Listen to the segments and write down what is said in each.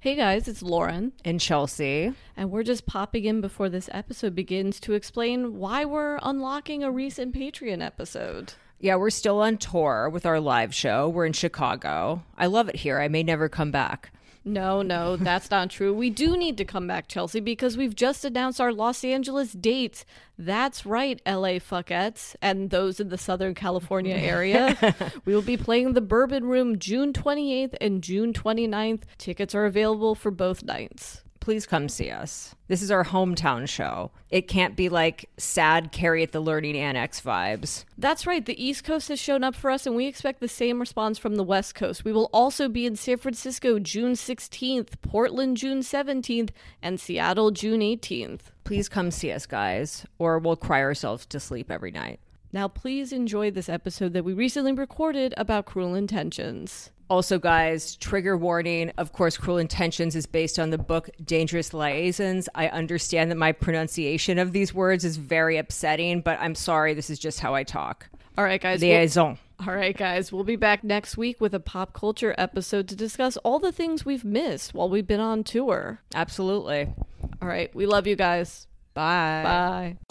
Hey guys, it's Lauren. And Chelsea. And we're just popping in before this episode begins to explain why we're unlocking a recent Patreon episode. Yeah, we're still on tour with our live show. We're in Chicago. I love it here. I may never come back. No, that's not true. We do need to come back, Chelsea, because we've just announced our Los Angeles dates. That's right, LA fuckettes, and those in the Southern California area. We will be playing the Bourbon Room June 28th and June 29th. Tickets are available for both nights. Please come see us. This is our hometown show. It can't be like sad Carrie at the Learning Annex vibes. That's right. The East Coast has shown up for us, and we expect the same response from the West Coast. We will also be in San Francisco June 16th, Portland June 17th, and Seattle June 18th. Please come see us, guys, or we'll cry ourselves to sleep every night. Now, please enjoy this episode that we recently recorded about Cruel Intentions. Also, guys, trigger warning. Of course, Cruel Intentions is based on the book Dangerous Liaisons. I understand that my pronunciation of these words is very upsetting, but I'm sorry. This is just how I talk. All right, guys. Liaison. All right, guys. We'll be back next week with a pop culture episode to discuss all the things we've missed while we've been on tour. Absolutely. All right. We love you guys. Bye. Bye.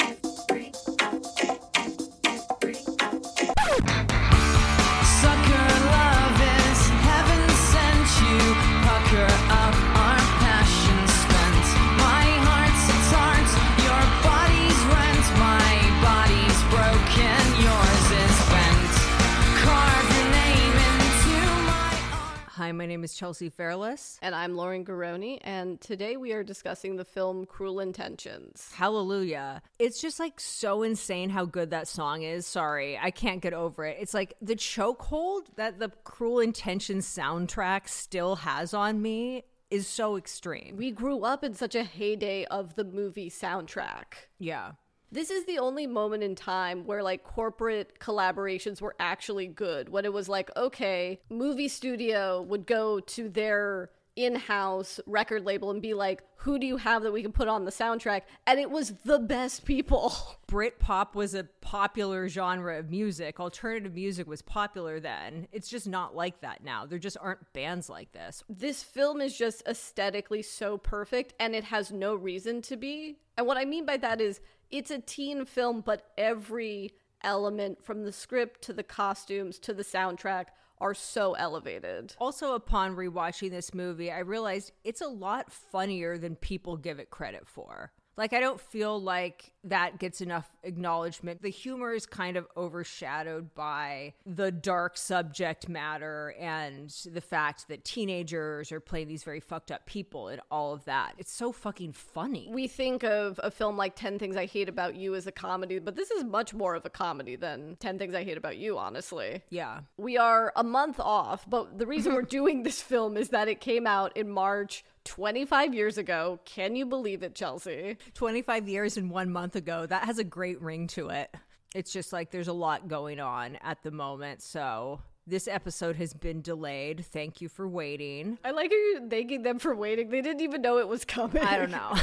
Pucker up our passion spent. My heart's its heart, your body's rent. My body's broken, yours is bent. Carve your name into my arm. Hi, my name is Chelsea Fairless. And I'm Lauren Garoni, and today we are discussing the film Cruel Intentions. Hallelujah. It's just like so insane how good that song is. Sorry, I can't get over it. It's like the chokehold that the Cruel Intentions soundtrack still has on me is so extreme. We grew up in such a heyday of the movie soundtrack. Yeah. This is the only moment in time where like corporate collaborations were actually good. When it was like, okay, movie studio would go to their in-house record label and be like, who do you have that we can put on the soundtrack? And it was the best people. Britpop was a popular genre of music. Alternative music was popular then. It's just not like that now. There just aren't bands like this. This film is just aesthetically so perfect, and it has no reason to be. And what I mean by that is it's a teen film, but every element from the script to the costumes to the soundtrack are so elevated. Also, upon rewatching this movie, I realized it's a lot funnier than people give it credit for. Like, I don't feel like that gets enough acknowledgement. The humor is kind of overshadowed by the dark subject matter and the fact that teenagers are playing these very fucked up people and all of that. It's so fucking funny. We think of a film like 10 Things I Hate About You as a comedy, but this is much more of a comedy than 10 Things I Hate About You, honestly. Yeah. We are a month off, but the reason we're doing this film is that it came out in March 25 years ago. Can you believe it, Chelsea? 25 years and 1 month ago. That has a great ring to it. It's just like there's a lot going on at the moment. So this episode has been delayed. Thank you for waiting. I like how you're thanking them for waiting. They didn't even know it was coming. I don't know.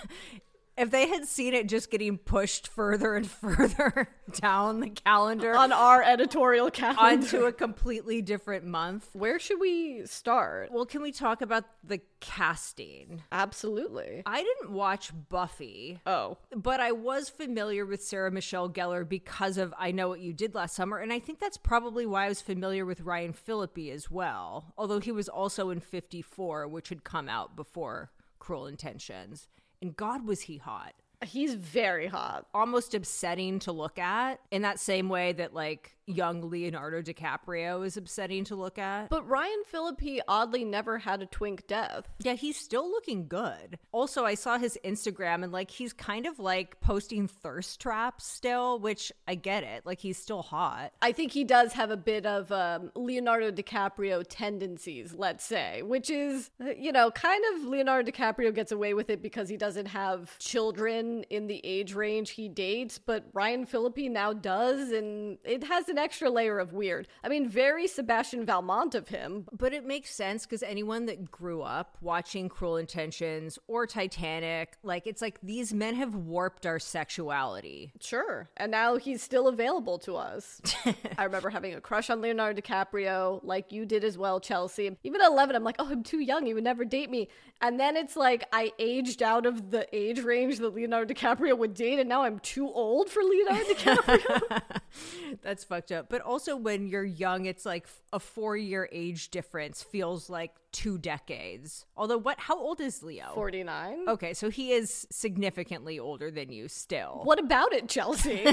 If they had seen it just getting pushed further and further down the calendar on our editorial calendar onto a completely different month. Where should we start? Well, can we talk about the casting? Absolutely. I didn't watch Buffy. Oh. But I was familiar with Sarah Michelle Gellar because of I Know What You Did Last Summer, and I think that's probably why I was familiar with Ryan Phillippe as well, although he was also in 54, which had come out before Cruel Intentions. And God, was he hot. He's very hot. Almost upsetting to look at in that same way that like young Leonardo DiCaprio is upsetting to look at. But Ryan Phillippe oddly never had a twink death. Yeah, he's still looking good. Also, I saw his Instagram and like he's kind of like posting thirst traps still, which I get it. Like he's still hot. I think he does have a bit of Leonardo DiCaprio tendencies, let's say, which is, you know, kind of Leonardo DiCaprio gets away with it because he doesn't have children everyone in the age range he dates, but Ryan Phillippe now does, and it has an extra layer of weird. I mean, very Sebastian Valmont of him. But it makes sense because anyone that grew up watching Cruel Intentions or Titanic, like, it's like these men have warped our sexuality. Sure. And now he's still available to us. I remember having a crush on Leonardo DiCaprio, like you did as well, Chelsea. Even at 11, I'm like, oh, I'm too young. He would never date me. And then it's like I aged out of the age range that Leonardo DiCaprio would date, and now I'm too old for Leonardo DiCaprio. That's fucked up. But also when you're young, it's like a 4-year age difference feels like 2 decades. Although how old is Leo? 49. Okay, so he is significantly older than you still. What about it, Chelsea?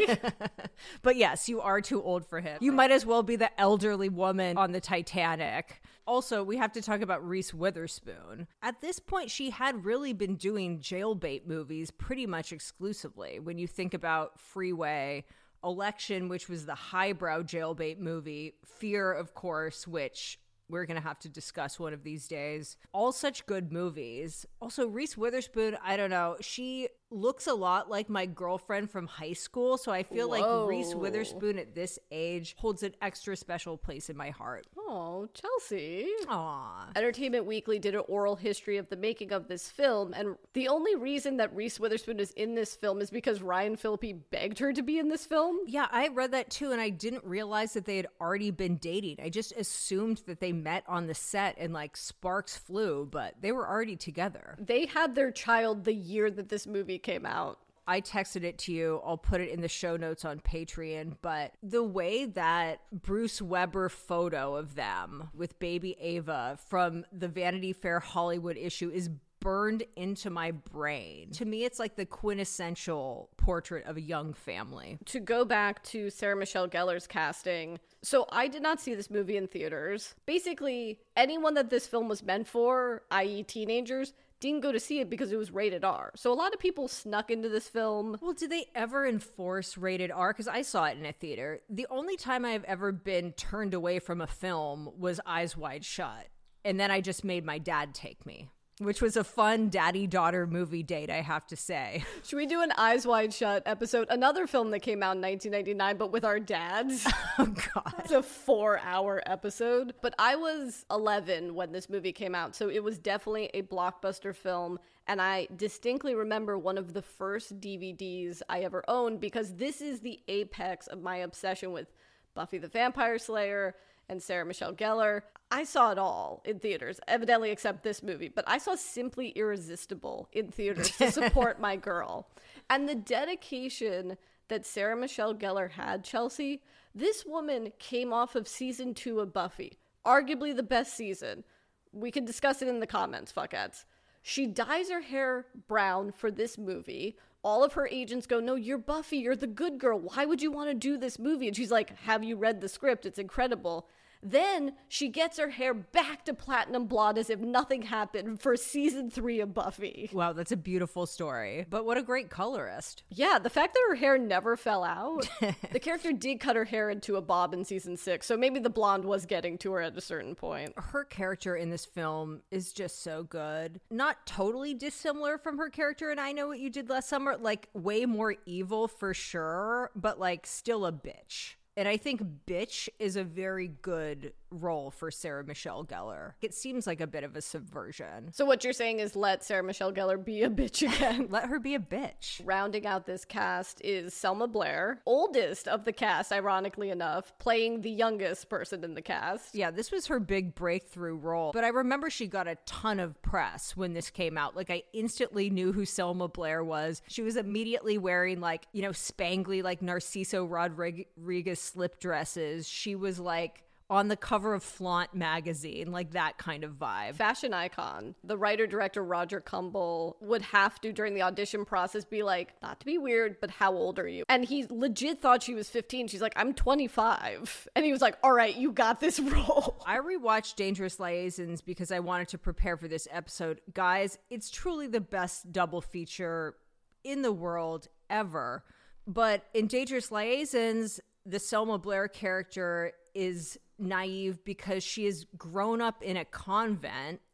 But yes, you are too old for him. You might as well be the elderly woman on the Titanic. Also, we have to talk about Reese Witherspoon. At this point, she had really been doing jailbait movies pretty much exclusively. When you think about Freeway, Election, which was the highbrow jailbait movie, Fear, of course, which we're going to have to discuss one of these days. All such good movies. Also, Reese Witherspoon, I don't know, she looks a lot like my girlfriend from high school, so I feel like Reese Witherspoon at this age holds an extra special place in my heart. Oh, Chelsea. Aw. Entertainment Weekly did an oral history of the making of this film, and the only reason that Reese Witherspoon is in this film is because Ryan Phillippe begged her to be in this film. Yeah, I read that too, and I didn't realize that they had already been dating. I just assumed that they met on the set and like sparks flew, but they were already together. They had their child the year that this movie came out. I texted it to you. I'll put it in the show notes on Patreon. But the way that Bruce Weber photo of them with baby Ava from the Vanity Fair Hollywood issue is burned into my brain. To me, it's like the quintessential portrait of a young family. To go back to Sarah Michelle Gellar's casting, so I did not see this movie in theaters. Basically, anyone that this film was meant for, i.e. teenagers, didn't go to see it because it was rated R. So a lot of people snuck into this film. Well, did they ever enforce rated R? Because I saw it in a theater. The only time I've ever been turned away from a film was Eyes Wide Shut. And then I just made my dad take me, which was a fun daddy-daughter movie date, I have to say. Should we do an Eyes Wide Shut episode? Another film that came out in 1999, but with our dads. Oh, God. It's a 4-hour episode. But I was 11 when this movie came out, so it was definitely a blockbuster film. And I distinctly remember one of the first DVDs I ever owned, because this is the apex of my obsession with Buffy the Vampire Slayer and Sarah Michelle Gellar. I saw it all in theaters, evidently except this movie, but I saw Simply Irresistible in theaters to support my girl. And the dedication that Sarah Michelle Gellar had, Chelsea, this woman came off of season 2 of Buffy, arguably the best season. We can discuss it in the comments, fuckheads. She dyes her hair brown for this movie. All of her agents go, no, you're Buffy, you're the good girl. Why would you want to do this movie? And she's like, have you read the script? It's incredible. Then she gets her hair back to platinum blonde as if nothing happened for season 3 of Buffy. Wow, that's a beautiful story. But what a great colorist. Yeah, the fact that her hair never fell out. The character did cut her hair into a bob in season 6, so maybe the blonde was getting to her at a certain point. Her character in this film is just so good. Not totally dissimilar from her character in I Know What You Did Last Summer. Like, way more evil for sure, but like still a bitch. And I think bitch is a very good role for Sarah Michelle Gellar. It seems like a bit of a subversion. So what you're saying is let Sarah Michelle Gellar be a bitch again. Let her be a bitch. Rounding out this cast is Selma Blair, oldest of the cast, ironically enough, playing the youngest person in the cast. Yeah, this was her big breakthrough role. But I remember she got a ton of press when this came out. Like, I instantly knew who Selma Blair was. She was immediately wearing, like, you know, spangly, like, Narciso Rodriguez slip dresses. She was, like, on the cover of Flaunt magazine, like that kind of vibe. Fashion icon. The writer-director Roger Kumble would have to, during the audition process, be like, not to be weird, but how old are you? And he legit thought she was 15. She's like, I'm 25. And he was like, all right, you got this role. I rewatched Dangerous Liaisons because I wanted to prepare for this episode. Guys, it's truly the best double feature in the world ever. But in Dangerous Liaisons, the Selma Blair character is naive because she has grown up in a convent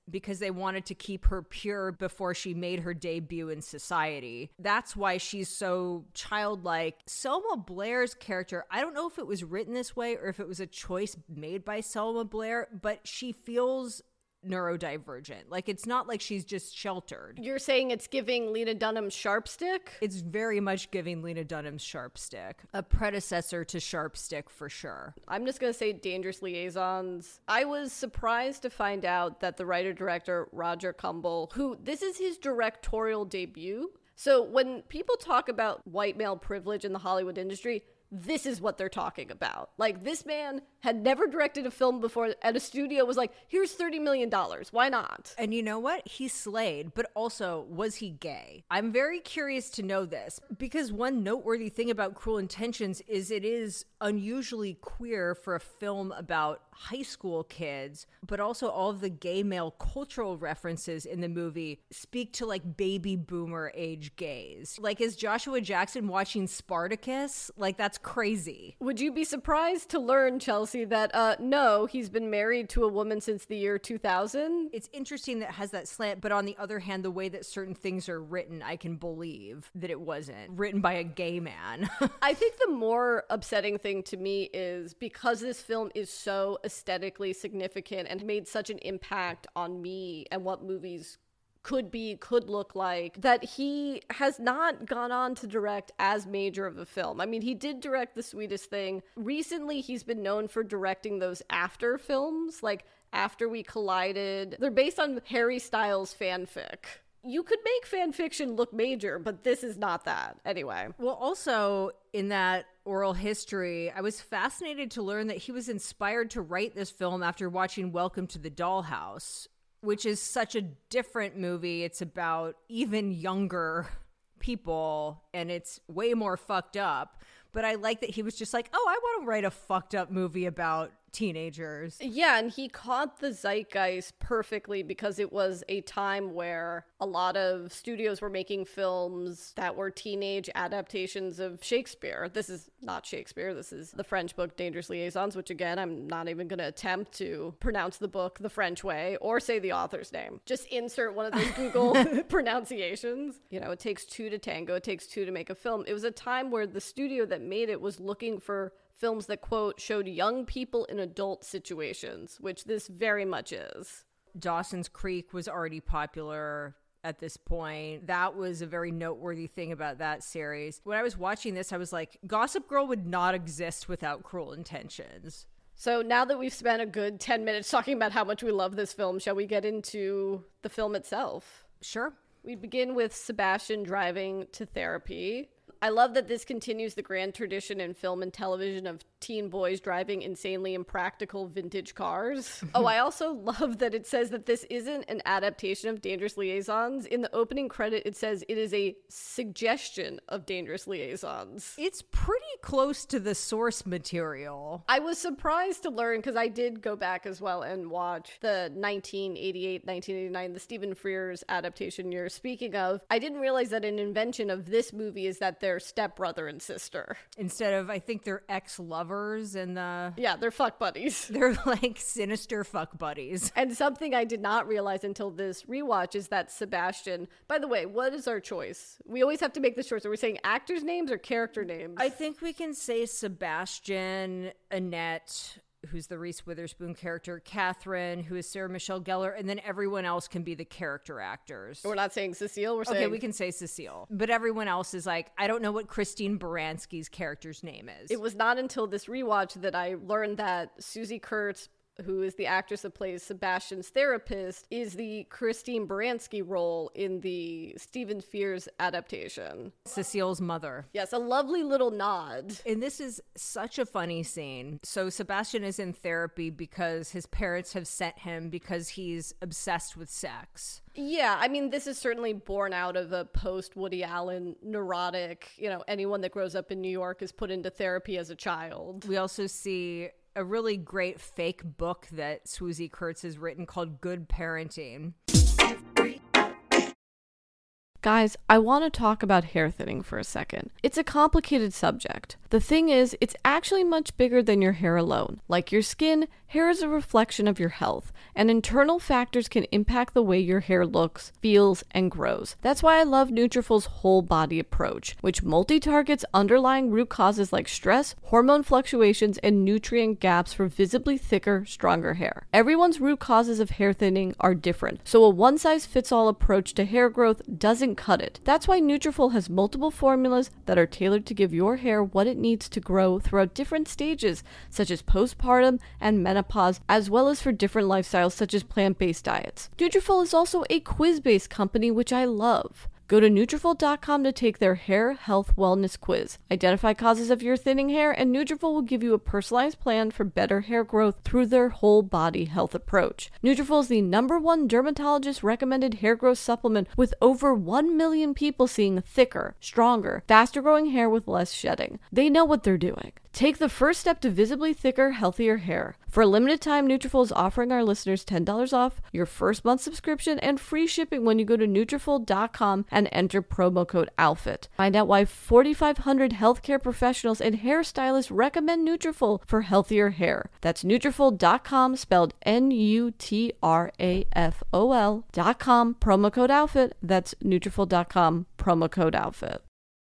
because they wanted to keep her pure before she made her debut in society. That's why she's so childlike. Selma Blair's character, I don't know if it was written this way or if it was a choice made by Selma Blair, but she feels neurodivergent. Like, it's not like she's just sheltered. You're saying it's giving Lena Dunham's Sharp Stick? It's very much giving Lena Dunham's Sharp Stick, a predecessor to Sharp Stick for sure. I'm just going to say Dangerous Liaisons. I was surprised to find out that the writer-director Roger Kumble, who this is his directorial debut. So when people talk about white male privilege in the Hollywood industry, this is what they're talking about. Like, this man had never directed a film before, and a studio was like, here's $30 million. Why not? And you know what? He slayed, but also, was he gay? I'm very curious to know this, because one noteworthy thing about Cruel Intentions is it is unusually queer for a film about high school kids, but also all of the gay male cultural references in the movie speak to like baby boomer age gays. Like, is Joshua Jackson watching Spartacus? Like, that's crazy. Would you be surprised to learn, Chelsea, that no, he's been married to a woman since the year 2000? It's interesting that it has that slant, but on the other hand, the way that certain things are written, I can believe that it wasn't written by a gay man. I think the more upsetting thing to me is because this film is so aesthetically significant and made such an impact on me and what movies could look like, that he has not gone on to direct as major of a film. I mean, he did direct The Sweetest Thing. Recently, he's been known for directing those after films, like After We Collided. They're based on Harry Styles fanfic. You could make fan fiction look major, but this is not that. Anyway. Well, also in that oral history, I was fascinated to learn that he was inspired to write this film after watching Welcome to the Dollhouse, which is such a different movie. It's about even younger people, and it's way more fucked up. But I like that he was just like, oh, I want to write a fucked up movie about teenagers. Yeah, and he caught the zeitgeist perfectly because it was a time where a lot of studios were making films that were teenage adaptations of Shakespeare. This is not Shakespeare. This is the French book Dangerous Liaisons, which again, I'm not even going to attempt to pronounce the book the French way or say the author's name. Just insert one of those Google pronunciations. You know, it takes two to tango. It takes two to make a film. It was a time where the studio that made it was looking for films that, quote, showed young people in adult situations, which this very much is. Dawson's Creek was already popular at this point. That was a very noteworthy thing about that series. When I was watching this, I was like, Gossip Girl would not exist without Cruel Intentions. So now that we've spent a good 10 minutes talking about how much we love this film, shall we get into the film itself? Sure. We begin with Sebastian driving to therapy. I love that this continues the grand tradition in film and television of teen boys driving insanely impractical vintage cars. Oh, I also love that it says that this isn't an adaptation of Dangerous Liaisons. In the opening credit, it says it is a suggestion of Dangerous Liaisons. It's pretty close to the source material. I was surprised to learn, because I did go back as well and watch the 1988, 1989, the Stephen Frears adaptation you're speaking of. I didn't realize that an invention of this movie is that they're stepbrother and sister. Instead of, I think they're ex-lovers and they're fuck buddies. They're like sinister fuck buddies. And something I did not realize until this rewatch is that Sebastian, by the way, what is our choice? We always have to make this choice. Are we saying actors' names or character names? I think we can say Sebastian, Annette, who's the Reese Witherspoon character, Catherine, who is Sarah Michelle Gellar, and then everyone else can be the character actors. We're not saying Cecile, we're saying... Okay, we can say Cecile. But everyone else is like, I don't know what Christine Baranski's character's name is. It was not until this rewatch that I learned that Susie Kurtz, who is the actress that plays Sebastian's therapist, is the Christine Baranski role in the Stephen Frears adaptation. Cecile's mother. Yes, a lovely little nod. And this is such a funny scene. So Sebastian is in therapy because his parents have sent him because he's obsessed with sex. Yeah, I mean, this is certainly born out of a post-Woody Allen neurotic, anyone that grows up in New York is put into therapy as a child. We also see a really great fake book that Swoosie Kurtz has written called Good Parenting. Guys, I want to talk about hair thinning for a second. It's a complicated subject. The thing is, it's actually much bigger than your hair alone. Like your skin, Hair is a reflection of your health, and internal factors can impact the way your hair looks, feels, and grows. That's why I love Nutrafol's whole body approach, which multi-targets underlying root causes like stress, hormone fluctuations, and nutrient gaps for visibly thicker, stronger hair. Everyone's root causes of hair thinning are different, so a one-size-fits-all approach to hair growth doesn't cut it. That's why Nutrafol has multiple formulas that are tailored to give your hair what it needs to grow throughout different stages, such as postpartum and menopause, as well as for different lifestyles such as plant-based diets. Nutrafol is also a quiz-based company, which I love. Go to Nutrafol.com to take their hair health wellness quiz. Identify causes of your thinning hair, and Nutrafol will give you a personalized plan for better hair growth through their whole body health approach. Nutrafol is the #1 dermatologist recommended hair growth supplement, with over 1 million people seeing thicker, stronger, faster growing hair with less shedding. They know what they're doing. Take the first step to visibly thicker, healthier hair. For a limited time, Nutrafol is offering our listeners $10 off your first month subscription and free shipping when you go to Nutrafol.com and enter promo code ALFIT. Find out why 4,500 healthcare professionals and hairstylists recommend Nutrafol for healthier hair. That's Nutrafol.com, spelled Nutrafol.com, promo code ALFIT. That's Nutrafol.com, promo code ALFIT.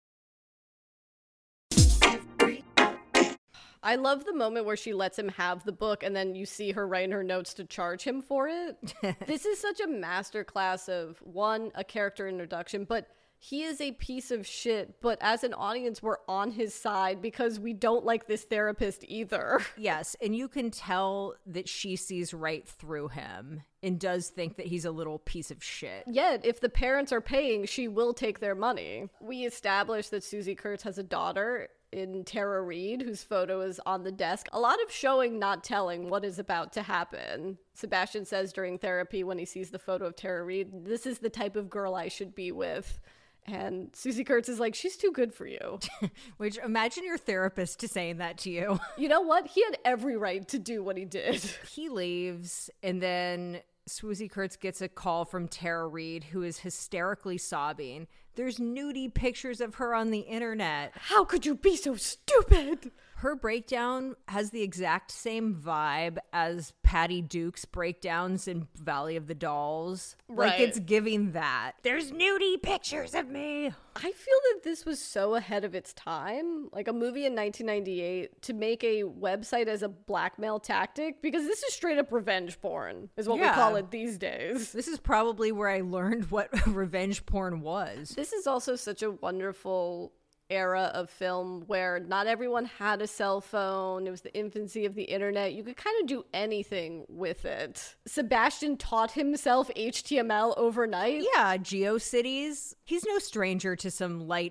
I love the moment where she lets him have the book and then you see her writing her notes to charge him for it. This is such a masterclass of, one, a character introduction, but he is a piece of shit, but as an audience, we're on his side because we don't like this therapist either. Yes, and you can tell that she sees right through him and does think that he's a little piece of shit. Yet, if the parents are paying, she will take their money. We established that Susie Kurtz has a daughter in Tara Reid, whose photo is on the desk. A lot of showing, not telling what is about to happen. Sebastian says during therapy when he sees the photo of Tara Reid, "This is the type of girl I should be with." And Susie Kurtz is like, "She's too good for you." Which, imagine your therapist saying that to you. You know what? He had every right to do what he did. He leaves, and then Susie Kurtz gets a call from Tara Reid, who is hysterically sobbing. There's nudie pictures of her on the internet. How could you be so stupid? Her breakdown has the exact same vibe as Patty Duke's breakdowns in Valley of the Dolls. Right. Like, it's giving that. There's nudie pictures of me. I feel that this was so ahead of its time, like a movie in 1998, to make a website as a blackmail tactic, because this is straight up revenge porn, is what we call it these days. This is probably where I learned what revenge porn was. This is also such a wonderful era of film where not everyone had a cell phone. It was the infancy of the internet. You could kind of do anything with it. Sebastian taught himself HTML overnight. Yeah, GeoCities. He's no stranger to some light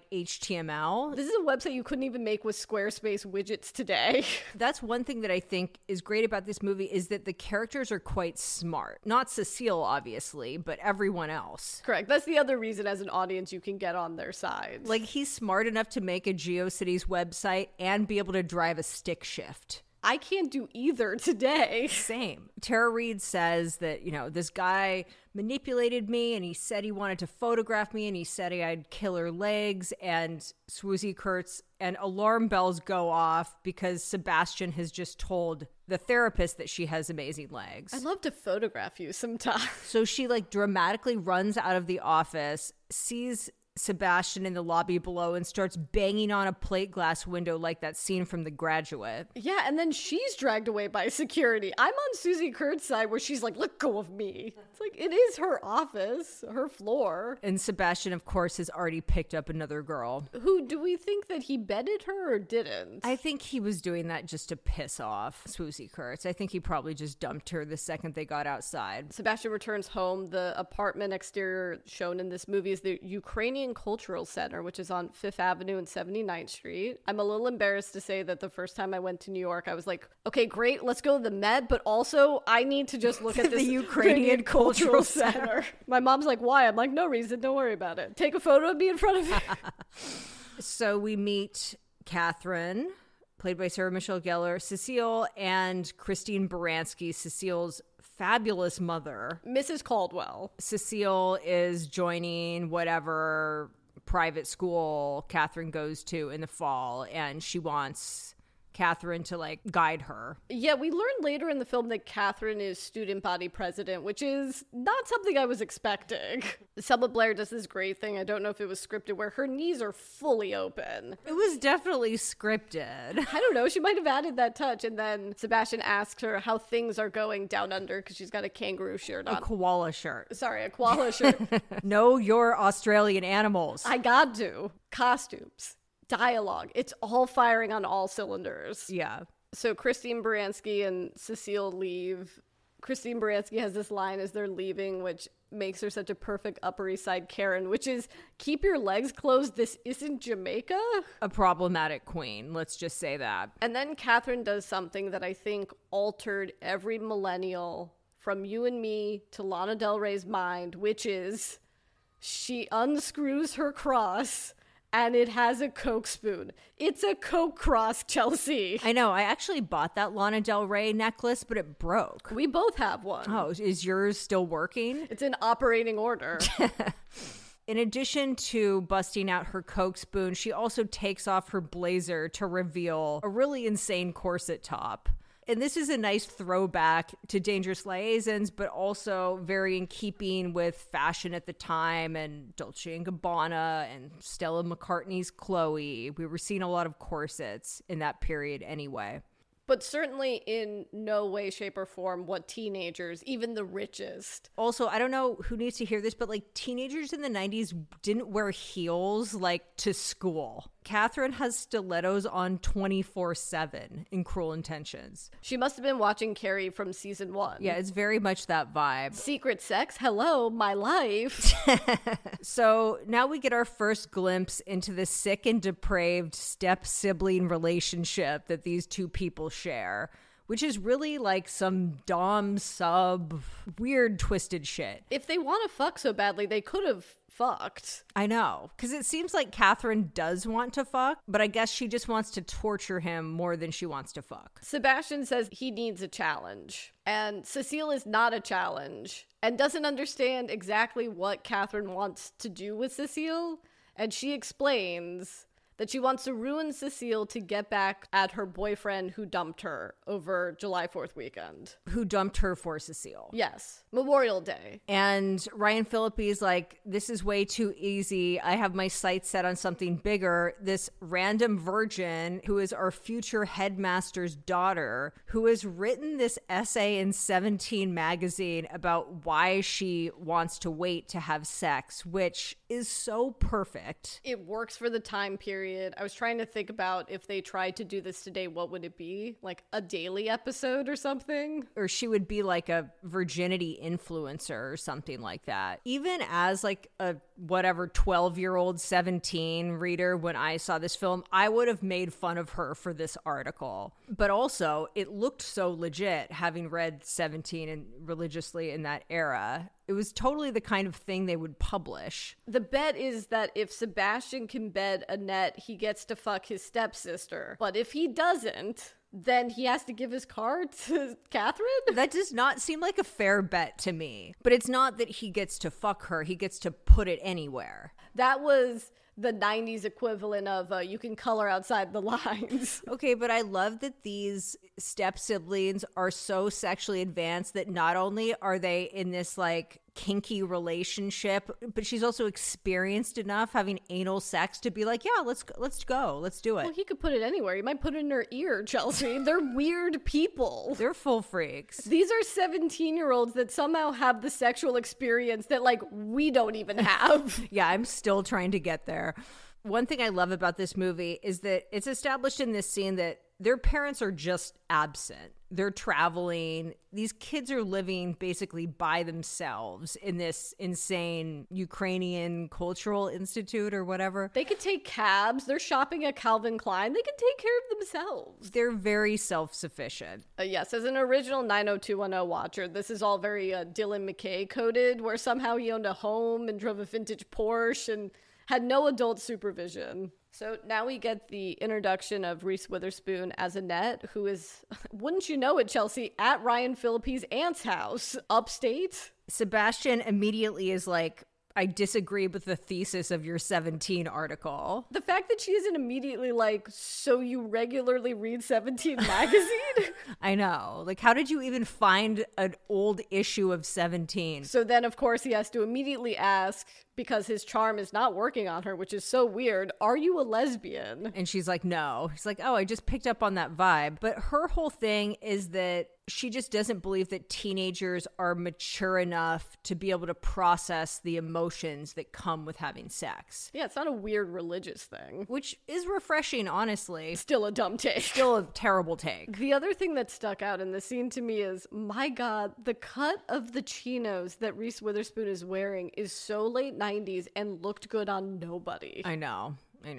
HTML. This is a website you couldn't even make with Squarespace widgets today. That's one thing that I think is great about this movie, is that the characters are quite smart. Not Cecile, obviously, but everyone else. Correct. That's the other reason as an audience you can get on their side. Like, he's smart enough to make a GeoCities website and be able to drive a stick shift. I can't do either today. Same. Tara Reid says that, you know, this guy manipulated me and he said he wanted to photograph me and he said I'd kill her legs, and Susie Kurtz, and alarm bells go off because Sebastian has just told the therapist that she has amazing legs. I'd love to photograph you sometime. So she like dramatically runs out of the office, sees Sebastian in the lobby below, and starts banging on a plate glass window like that scene from The Graduate. Yeah, and then she's dragged away by security. I'm on Susie Kurtz's side where she's like, "Let go of me." It's like, it is her office, her floor. And Sebastian, of course, has already picked up another girl. Who, do we think that he bedded her or didn't? I think he was doing that just to piss off Susie Kurtz. I think he probably just dumped her the second they got outside. Sebastian returns home. The apartment exterior shown in this movie is the Ukrainian Cultural Center, which is on 5th Avenue and 79th Street. I'm a little embarrassed to say that the first time I went to New York, I was like, okay, great, let's go to the Met, but also I need to just look at this the Ukrainian Cultural Center. My mom's like, why? I'm like, no reason, don't worry about it. Take a photo of me in front of it. So we meet Catherine, played by Sarah Michelle Gellar, Cecile, and Christine Baranski, Cecile's fabulous mother. Mrs. Caldwell. Cecile is joining whatever private school Catherine goes to in the fall, and she wants Catherine to like guide her. Yeah, we learned later in the film that Catherine is student body president, which is not something I was expecting. Selma Blair does this great thing, I don't know if it was scripted, where her knees are fully open. It was definitely scripted. I don't know, she might have added that touch. And then Sebastian asks her how things are going down under because she's got a kangaroo shirt on. A koala shirt. Sorry, a koala shirt. Know your Australian animals. I got to. Costumes. Dialogue. It's all firing on all cylinders. Yeah. So Christine Baranski and Cecile leave. Christine Baranski has this line as they're leaving, which makes her such a perfect Upper East Side Karen, which is, keep your legs closed, this isn't Jamaica. A problematic queen, let's just say that. And then Catherine does something that I think altered every millennial from you and me to Lana Del Rey's mind, which is she unscrews her cross and it has a Coke spoon. It's a Coke cross, Chelsea. I know. I actually bought that Lana Del Rey necklace, but it broke. We both have one. Oh, is yours still working? It's in operating order. In addition to busting out her Coke spoon, she also takes off her blazer to reveal a really insane corset top. And this is a nice throwback to Dangerous Liaisons, but also very in keeping with fashion at the time and Dolce & Gabbana and Stella McCartney's Chloe. We were seeing a lot of corsets in that period anyway. But certainly in no way, shape, or form what teenagers, even the richest. Also, I don't know who needs to hear this, but like teenagers in the 90s didn't wear heels like to school. Catherine has stilettos on 24/7 in Cruel Intentions. She must have been watching Carrie from season 1. Yeah, it's very much that vibe. Secret sex? Hello, my life. So now we get our first glimpse into the sick and depraved step-sibling relationship that these two people share, which is really like some dom sub weird twisted shit. If they want to fuck so badly, they could have fucked. I know, because it seems like Catherine does want to fuck, but I guess she just wants to torture him more than she wants to fuck. Sebastian says he needs a challenge, and Cecile is not a challenge and doesn't understand exactly what Catherine wants to do with Cecile, and she explains that she wants to ruin Cecile to get back at her boyfriend who dumped her over July 4th weekend. Who dumped her for Cecile. Yes. Memorial Day. And Ryan Phillippe's like, this is way too easy. I have my sights set on something bigger. This random virgin who is our future headmaster's daughter, who has written this essay in 17 magazine about why she wants to wait to have sex, which is so perfect. It works for the time period. I was trying to think about if they tried to do this today, what would it be? Like a daily episode or something? Or she would be like a virginity influencer or something like that. Even as like a whatever 12-year-old 17 reader, when I saw this film, I would have made fun of her for this article. But also, it looked so legit, having read 17 and religiously in that era. It was totally the kind of thing they would publish. The bet is that if Sebastian can bed Annette, he gets to fuck his stepsister. But if he doesn't, then he has to give his card to Catherine? That does not seem like a fair bet to me. But it's not that he gets to fuck her. He gets to put it anywhere. That was the 90s equivalent of you can color outside the lines. Okay, but I love that these step siblings are so sexually advanced that not only are they in this like kinky relationship, but she's also experienced enough having anal sex to be like, yeah, let's go, let's do it. Well, he could put it anywhere. He might put it in her ear, Chelsea. They're weird people. They're full freaks. These are 17-year-olds that somehow have the sexual experience that like we don't even have. Yeah, I'm still trying to get there. One thing I love about this movie is that it's established in this scene that their parents are just absent. They're traveling. These kids are living basically by themselves in this insane Ukrainian Cultural Institute or whatever. They could take cabs. They're shopping at Calvin Klein. They can take care of themselves. They're very self-sufficient. Yes, as an original 90210 watcher, this is all very Dylan McKay coded, where somehow he owned a home and drove a vintage Porsche and had no adult supervision. So now we get the introduction of Reese Witherspoon as Annette, who is, wouldn't you know it, Chelsea, at Ryan Phillippe's aunt's house, upstate. Sebastian immediately is like, I disagree with the thesis of your 17 article. The fact that she isn't immediately like, so you regularly read 17 magazine? I know. Like, how did you even find an old issue of 17? So then, of course, he has to immediately ask, because his charm is not working on her, which is so weird, are you a lesbian? And she's like, no. He's like, oh, I just picked up on that vibe. But her whole thing is that she just doesn't believe that teenagers are mature enough to be able to process the emotions that come with having sex. Yeah, it's not a weird religious thing. Which is refreshing, honestly. Still a dumb take. Still a terrible take. The other thing that stuck out in the scene to me is, my God, the cut of the chinos that Reese Witherspoon is wearing is so late 90s and looked good on nobody. I know.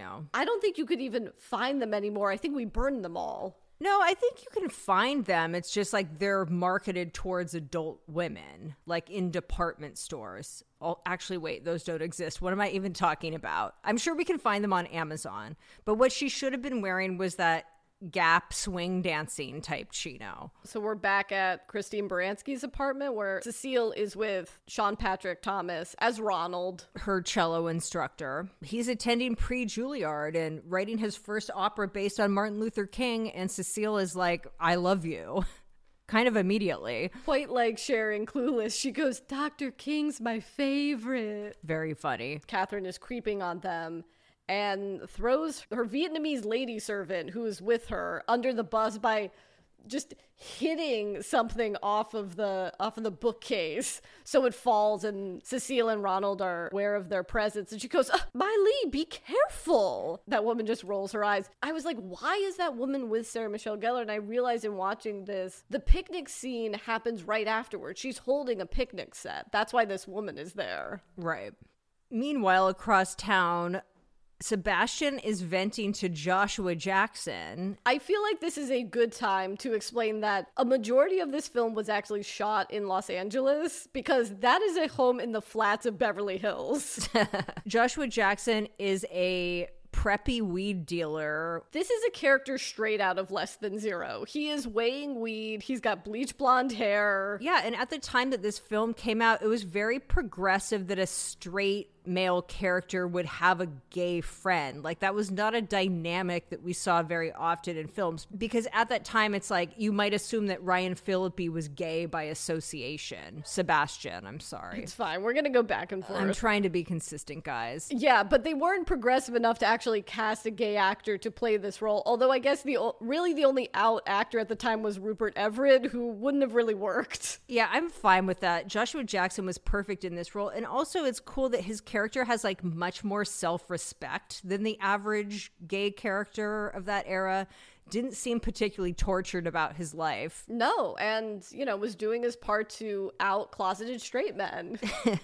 I don't think you could even find them anymore. I think we burned them all. No, I think you can find them. It's just like they're marketed towards adult women, like in department stores. Oh, actually, wait, those don't exist. What am I even talking about? I'm sure we can find them on Amazon. But what she should have been wearing was that Gap swing dancing type chino. So we're back at Christine Baranski's apartment where Cecile is with Sean Patrick Thomas as Ronald, her cello instructor. He's attending pre-Juilliard and writing his first opera based on Martin Luther King, and Cecile is like, I love you. Kind of immediately. Quite like sharing Clueless. She goes, Dr. King's my favorite. Very funny. Catherine is creeping on them and throws her Vietnamese lady servant who is with her under the bus by just hitting something off of the bookcase, so it falls, and Cecile and Ronald are aware of their presence, and she goes, Miley, be careful. That woman just rolls her eyes. I was like, why is that woman with Sarah Michelle Gellar? And I realized in watching this, the picnic scene happens right afterwards. She's holding a picnic set. That's why this woman is there. Right. Meanwhile, across town, Sebastian is venting to Joshua Jackson. I feel like this is a good time to explain that a majority of this film was actually shot in Los Angeles, because that is a home in the flats of Beverly Hills. Joshua Jackson is a preppy weed dealer. This is a character straight out of Less Than Zero. He is weighing weed. He's got bleach blonde hair. Yeah, and at the time that this film came out, it was very progressive that a straight male character would have a gay friend. Like, that was not a dynamic that we saw very often in films, because at that time it's like you might assume that Ryan Phillippe was gay by association. Sebastian, I'm sorry. It's fine. We're gonna go back and forth. I'm trying to be consistent, guys. Yeah, but they weren't progressive enough to actually cast a gay actor to play this role. Although I guess the only out actor at the time was Rupert Everett, who wouldn't have really worked. Yeah, I'm fine with that. Joshua Jackson was perfect in this role. And also it's cool that his character has like much more self-respect than the average gay character of that era. Didn't seem particularly tortured about his life. No, and, was doing his part to out closeted straight men.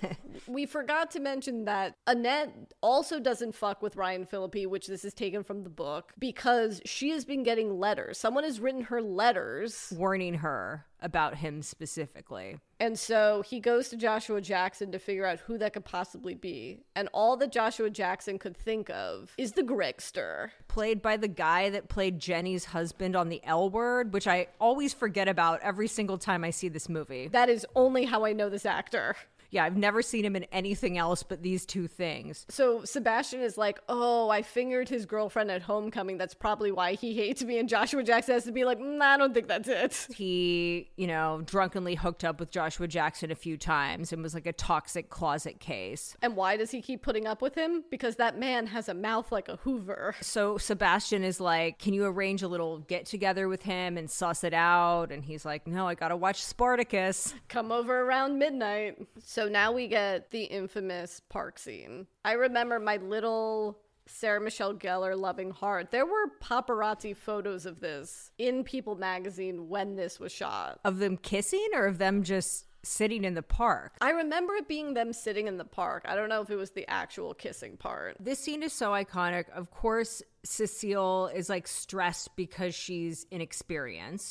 We forgot to mention that Annette also doesn't fuck with Ryan Phillippe, which this is taken from the book, because she has been getting letters. Someone has written her letters warning her about him specifically. And so he goes to Joshua Jackson to figure out who that could possibly be. And all that Joshua Jackson could think of is the Gregster. Played by the guy that played Jenny's husband on The L Word, which I always forget about every single time I see this movie. That is only how I know this actor. Yeah, I've never seen him in anything else but these two things. So Sebastian is like, oh, I fingered his girlfriend at homecoming. That's probably why he hates me. And Joshua Jackson has to be like, I don't think that's it. He, drunkenly hooked up with Joshua Jackson a few times and was like a toxic closet case. And why does he keep putting up with him? Because that man has a mouth like a Hoover. So Sebastian is like, can you arrange a little get together with him and suss it out? And he's like, no, I gotta watch Spartacus. Come over around midnight. So now we get the infamous park scene. I remember my little Sarah Michelle Gellar loving heart. There were paparazzi photos of this in People magazine when this was shot. Of them kissing or of them just sitting in the park? I remember it being them sitting in the park. I don't know if it was the actual kissing part. This scene is so iconic. Of course, Cecile is like stressed because she's inexperienced.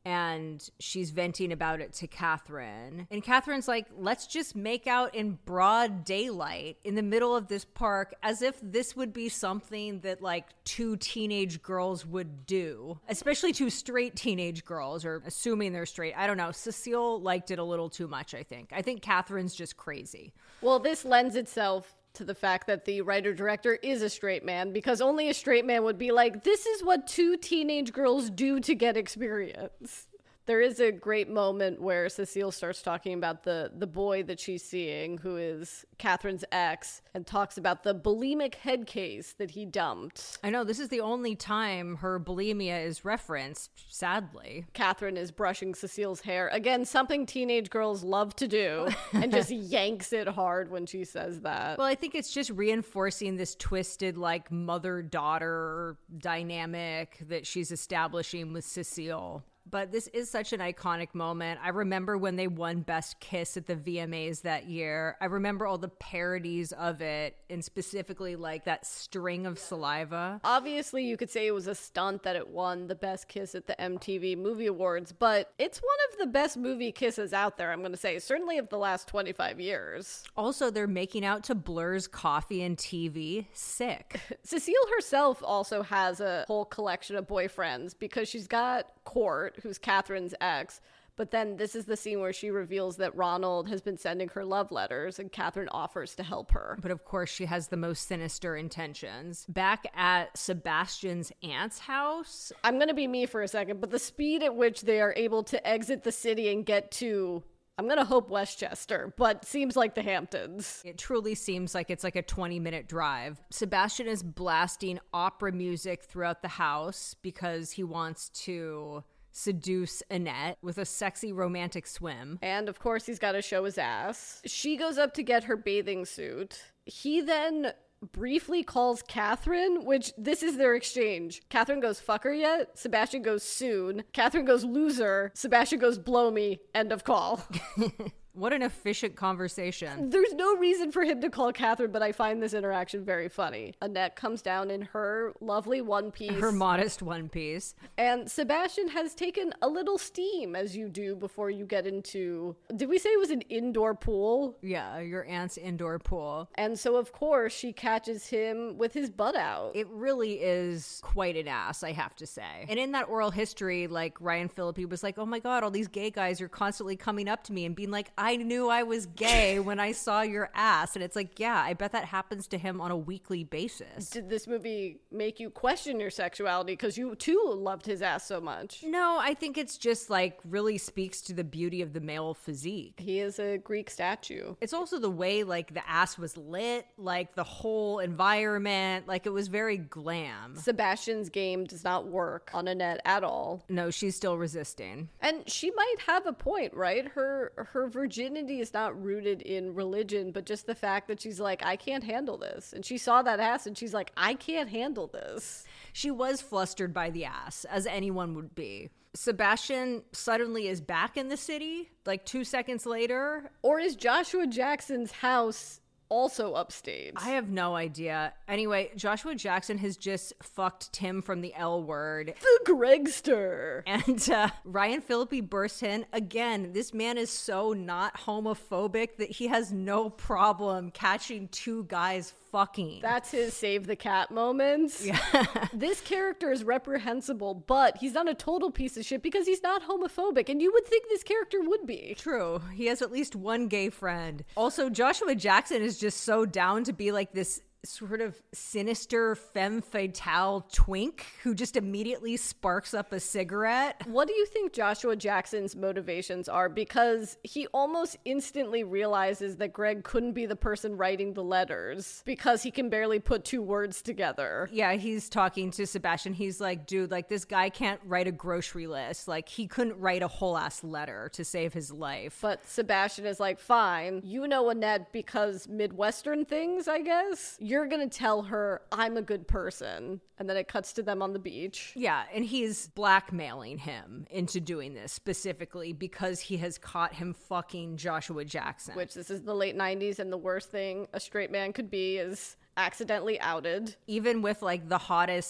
and she's venting about it to Catherine. And Catherine's like, let's just make out in broad daylight in the middle of this park, as if this would be something that like two teenage girls would do, especially two straight teenage girls, or assuming they're straight. I don't know. Cecile liked it a little too much, I think. I think Catherine's just crazy. Well, this lends itself to the fact that the writer-director is a straight man, because only a straight man would be like, this is what two teenage girls do to get experience. There is a great moment where Cecile starts talking about the boy that she's seeing, who is Catherine's ex, and talks about the bulimic head case that he dumped. I know, this is the only time her bulimia is referenced, sadly. Catherine is brushing Cecile's hair. Again, something teenage girls love to do, and just yanks it hard when she says that. Well, I think it's just reinforcing this twisted, like, mother-daughter dynamic that she's establishing with Cecile. But this is such an iconic moment. I remember when they won Best Kiss at the VMAs that year. I remember all the parodies of it, and specifically like that string of saliva. Obviously, you could say it was a stunt that it won the Best Kiss at the MTV Movie Awards, but it's one of the best movie kisses out there, I'm going to say, certainly of the last 25 years. Also, they're making out to Blur's Coffee and TV. Sick. Cecile herself also has a whole collection of boyfriends, because she's got Court, who's Catherine's ex, but then this is the scene where she reveals that Ronald has been sending her love letters, and Catherine offers to help her. But of course, she has the most sinister intentions. Back at Sebastian's aunt's house, I'm going to be me for a second, but the speed at which they are able to exit the city and get to, I'm going to hope Westchester, but seems like the Hamptons. It truly seems like it's like a 20-minute drive. Sebastian is blasting opera music throughout the house because he wants to seduce Annette with a sexy romantic swim. And of course, he's got to show his ass. She goes up to get her bathing suit. He then briefly calls Catherine, which this is their exchange. Catherine goes, fuck her yet? Sebastian goes, soon. Catherine goes, loser. Sebastian goes, blow me. End of call. What an efficient conversation. There's no reason for him to call Catherine, but I find this interaction very funny. Annette comes down in her lovely one piece. Her modest one piece. And Sebastian has taken a little steam, as you do before you get into... Did we say it was an indoor pool? Yeah, your aunt's indoor pool. And so, of course, she catches him with his butt out. It really is quite an ass, I have to say. And in that oral history, like, Ryan Phillippe was like, oh my God, all these gay guys are constantly coming up to me and being like, I knew I was gay when I saw your ass. And it's like, yeah, I bet that happens to him on a weekly basis. Did this movie make you question your sexuality because you too loved his ass so much? No, I think it's just like really speaks to the beauty of the male physique. He is a Greek statue. It's also the way like the ass was lit, like the whole environment, like it was very glam. Sebastian's game does not work on Annette at all. No, she's still resisting. And she might have a point, right? Her virginity is not rooted in religion, but just the fact that she's like, I can't handle this. And she saw that ass and she's like, I can't handle this. She was flustered by the ass, as anyone would be. Sebastian suddenly is back in the city, like 2 seconds later. Or is Joshua Jackson's house also upstage? I have no idea. Anyway, Joshua Jackson has just fucked Tim from the L Word. The Gregster. And Ryan Phillippe bursts in. Again, this man is so not homophobic that he has no problem catching two guys fucking. That's his save the cat moments. Yeah. This character is reprehensible, but he's not a total piece of shit because he's not homophobic, and you would think this character would be. True. He has at least one gay friend. Also, Joshua Jackson is just so down to be like this sort of sinister femme fatale twink who just immediately sparks up a cigarette. What do you think Joshua Jackson's motivations are? Because he almost instantly realizes that Greg couldn't be the person writing the letters because he can barely put two words together. Yeah, he's talking to Sebastian. He's like, dude, like this guy can't write a grocery list. Like he couldn't write a whole ass letter to save his life. But Sebastian is like, fine, you know Annette because Midwestern things, I guess? You're gonna tell her I'm a good person. And then it cuts to them on the beach. Yeah, and he's blackmailing him into doing this specifically because he has caught him fucking Joshua Jackson. Which, this is the late 90s, and the worst thing a straight man could be is accidentally outed. Even with like the hottest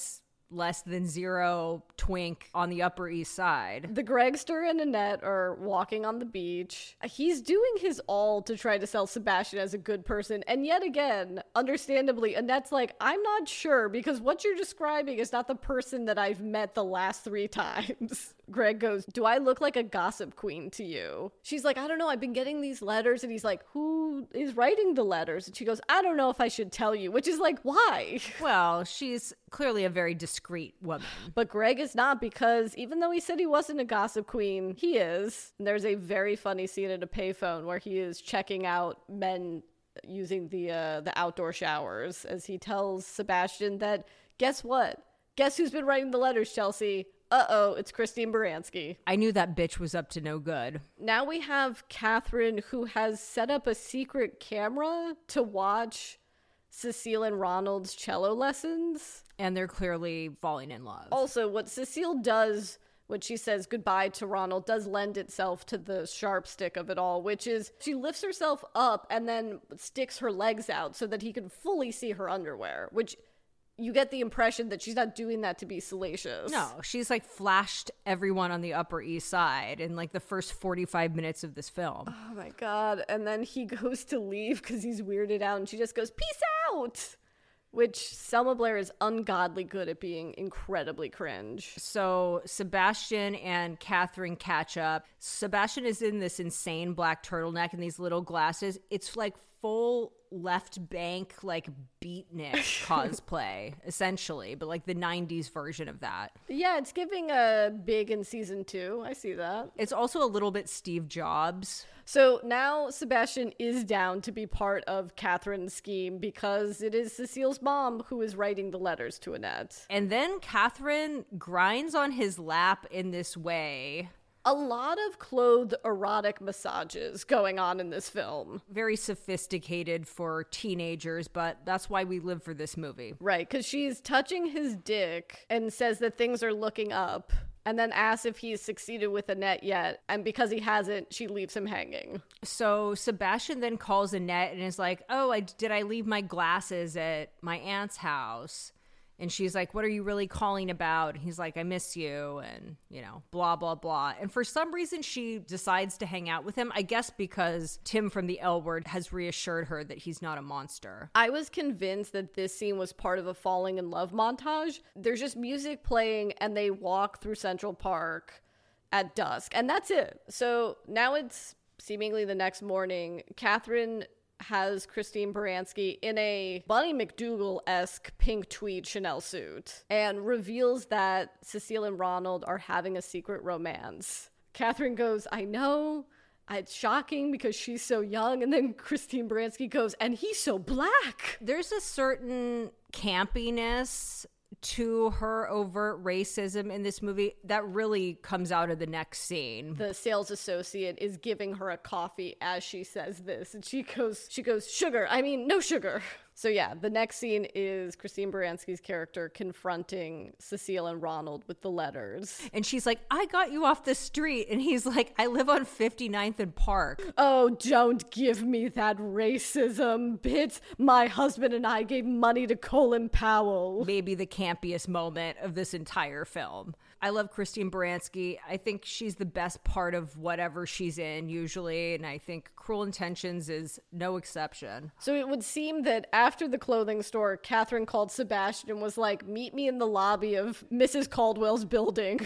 less than zero twink on the Upper East Side. The Gregster and Annette are walking on the beach. He's doing his all to try to sell Sebastian as a good person. And yet again, understandably, Annette's like, I'm not sure because what you're describing is not the person that I've met the last 3 times. Greg goes, do I look like a gossip queen to you? She's like, I don't know. I've been getting these letters. And he's like, who is writing the letters? And she goes, I don't know if I should tell you, which is like, why? Well, she's clearly a very discreet woman. But Greg is not, because even though he said he wasn't a gossip queen, he is. And there's a very funny scene at a payphone where he is checking out men using the outdoor showers as he tells Sebastian that, guess what? Guess who's been writing the letters, Chelsea? Uh-oh, it's Christine Baranski. I knew that bitch was up to no good. Now we have Catherine, who has set up a secret camera to watch Cecile and Ronald's cello lessons. And they're clearly falling in love. Also, what Cecile does when she says goodbye to Ronald does lend itself to the sharp stick of it all, which is she lifts herself up and then sticks her legs out so that he can fully see her underwear, which you get the impression that she's not doing that to be salacious. No, she's like flashed everyone on the Upper East Side in like the first 45 minutes of this film. Oh my God. And then he goes to leave because he's weirded out and she just goes, peace out. Which Selma Blair is ungodly good at being incredibly cringe. So Sebastian and Catherine catch up. Sebastian is in this insane black turtleneck and these little glasses. It's like full left bank, like beatnik cosplay, essentially, but like the 90s version of that. Yeah, it's giving a Big in season 2. I see that. It's also a little bit Steve Jobs. So now Sebastian is down to be part of Catherine's scheme because it is Cecile's mom who is writing the letters to Annette. And then Catherine grinds on his lap in this way. A lot of clothed erotic massages going on in this film. Very sophisticated for teenagers, but that's why we live for this movie. Right, because she's touching his dick and says that things are looking up, and then asks if he's succeeded with Annette yet. And because he hasn't, she leaves him hanging. So Sebastian then calls Annette and is like, oh, did I leave my glasses at my aunt's house? And she's like, what are you really calling about? And he's like, I miss you, and, you know, blah, blah, blah. And for some reason, she decides to hang out with him, I guess because Tim from the L Word has reassured her that he's not a monster. I was convinced that this scene was part of a falling in love montage. There's just music playing, and they walk through Central Park at dusk, and that's it. So now it's seemingly the next morning. Catherine has Christine Baranski in a Bonnie McDougal-esque pink tweed Chanel suit and reveals that Cecile and Ronald are having a secret romance. Catherine goes, I know, it's shocking because she's so young. And then Christine Baranski goes, and he's so black. There's a certain campiness to her overt racism in this movie that really comes out of the next scene. The sales associate is giving her a coffee as she says this, and she goes, sugar, I mean, no sugar. So yeah, the next scene is Christine Baranski's character confronting Cecile and Ronald with the letters. And she's like, I got you off the street. And he's like, I live on 59th and Park. Oh, don't give me that racism, bitch. My husband and I gave money to Colin Powell. Maybe the campiest moment of this entire film. I love Christine Baranski. I think she's the best part of whatever she's in usually, and I think Cruel Intentions is no exception. So it would seem that after the clothing store, Catherine called Sebastian and was like, meet me in the lobby of Mrs. Caldwell's building.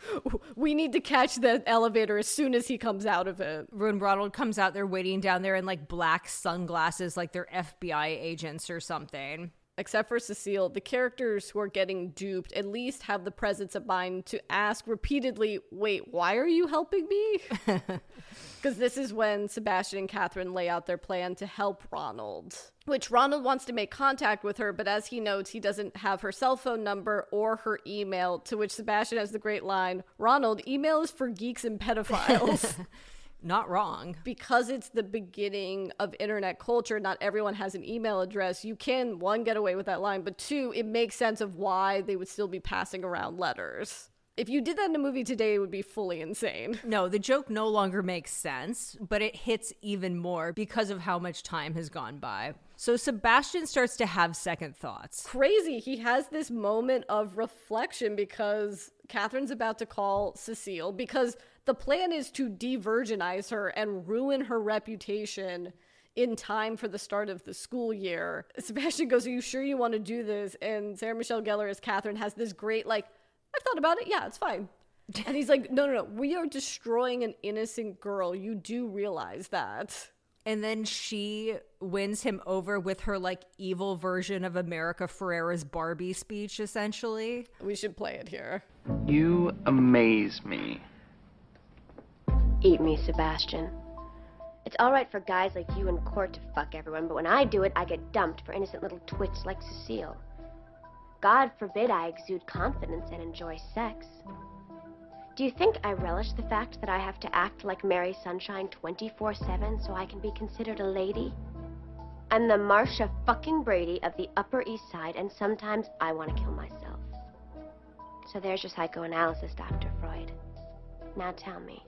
We need to catch the elevator as soon as he comes out of it. When Ronald comes out, they're waiting down there in like black sunglasses like they're FBI agents or something. Except for Cecile, the characters who are getting duped at least have the presence of mind to ask repeatedly, wait, why are you helping me? Because this is when Sebastian and Catherine lay out their plan to help Ronald, which Ronald wants to make contact with her, but as he notes, he doesn't have her cell phone number or her email, to which Sebastian has the great line, Ronald, email is for geeks and pedophiles. Not wrong. Because it's the beginning of internet culture, not everyone has an email address. You can, one, get away with that line, but two, it makes sense of why they would still be passing around letters. If you did that in a movie today, it would be fully insane. No, the joke no longer makes sense, but it hits even more because of how much time has gone by. So Sebastian starts to have second thoughts. Crazy. He has this moment of reflection because Catherine's about to call Cecile because the plan is to de-virginize her and ruin her reputation in time for the start of the school year. Sebastian goes, are you sure you want to do this? And Sarah Michelle Gellar as Catherine has this great, like, I've thought about it. Yeah, it's fine. And he's like, no. We are destroying an innocent girl. You do realize that. And then she wins him over with her, like, evil version of America Ferrera's Barbie speech, essentially. We should play it here. You amaze me. Eat me, Sebastian. It's all right for guys like you in court to fuck everyone, but when I do it, I get dumped for innocent little twits like Cecile. God forbid I exude confidence and enjoy sex. Do you think I relish the fact that I have to act like Mary Sunshine 24/7 so I can be considered a lady? I'm the Marcia fucking Brady of the Upper East Side, and sometimes I want to kill myself. So there's your psychoanalysis, Dr. Freud. Now tell me,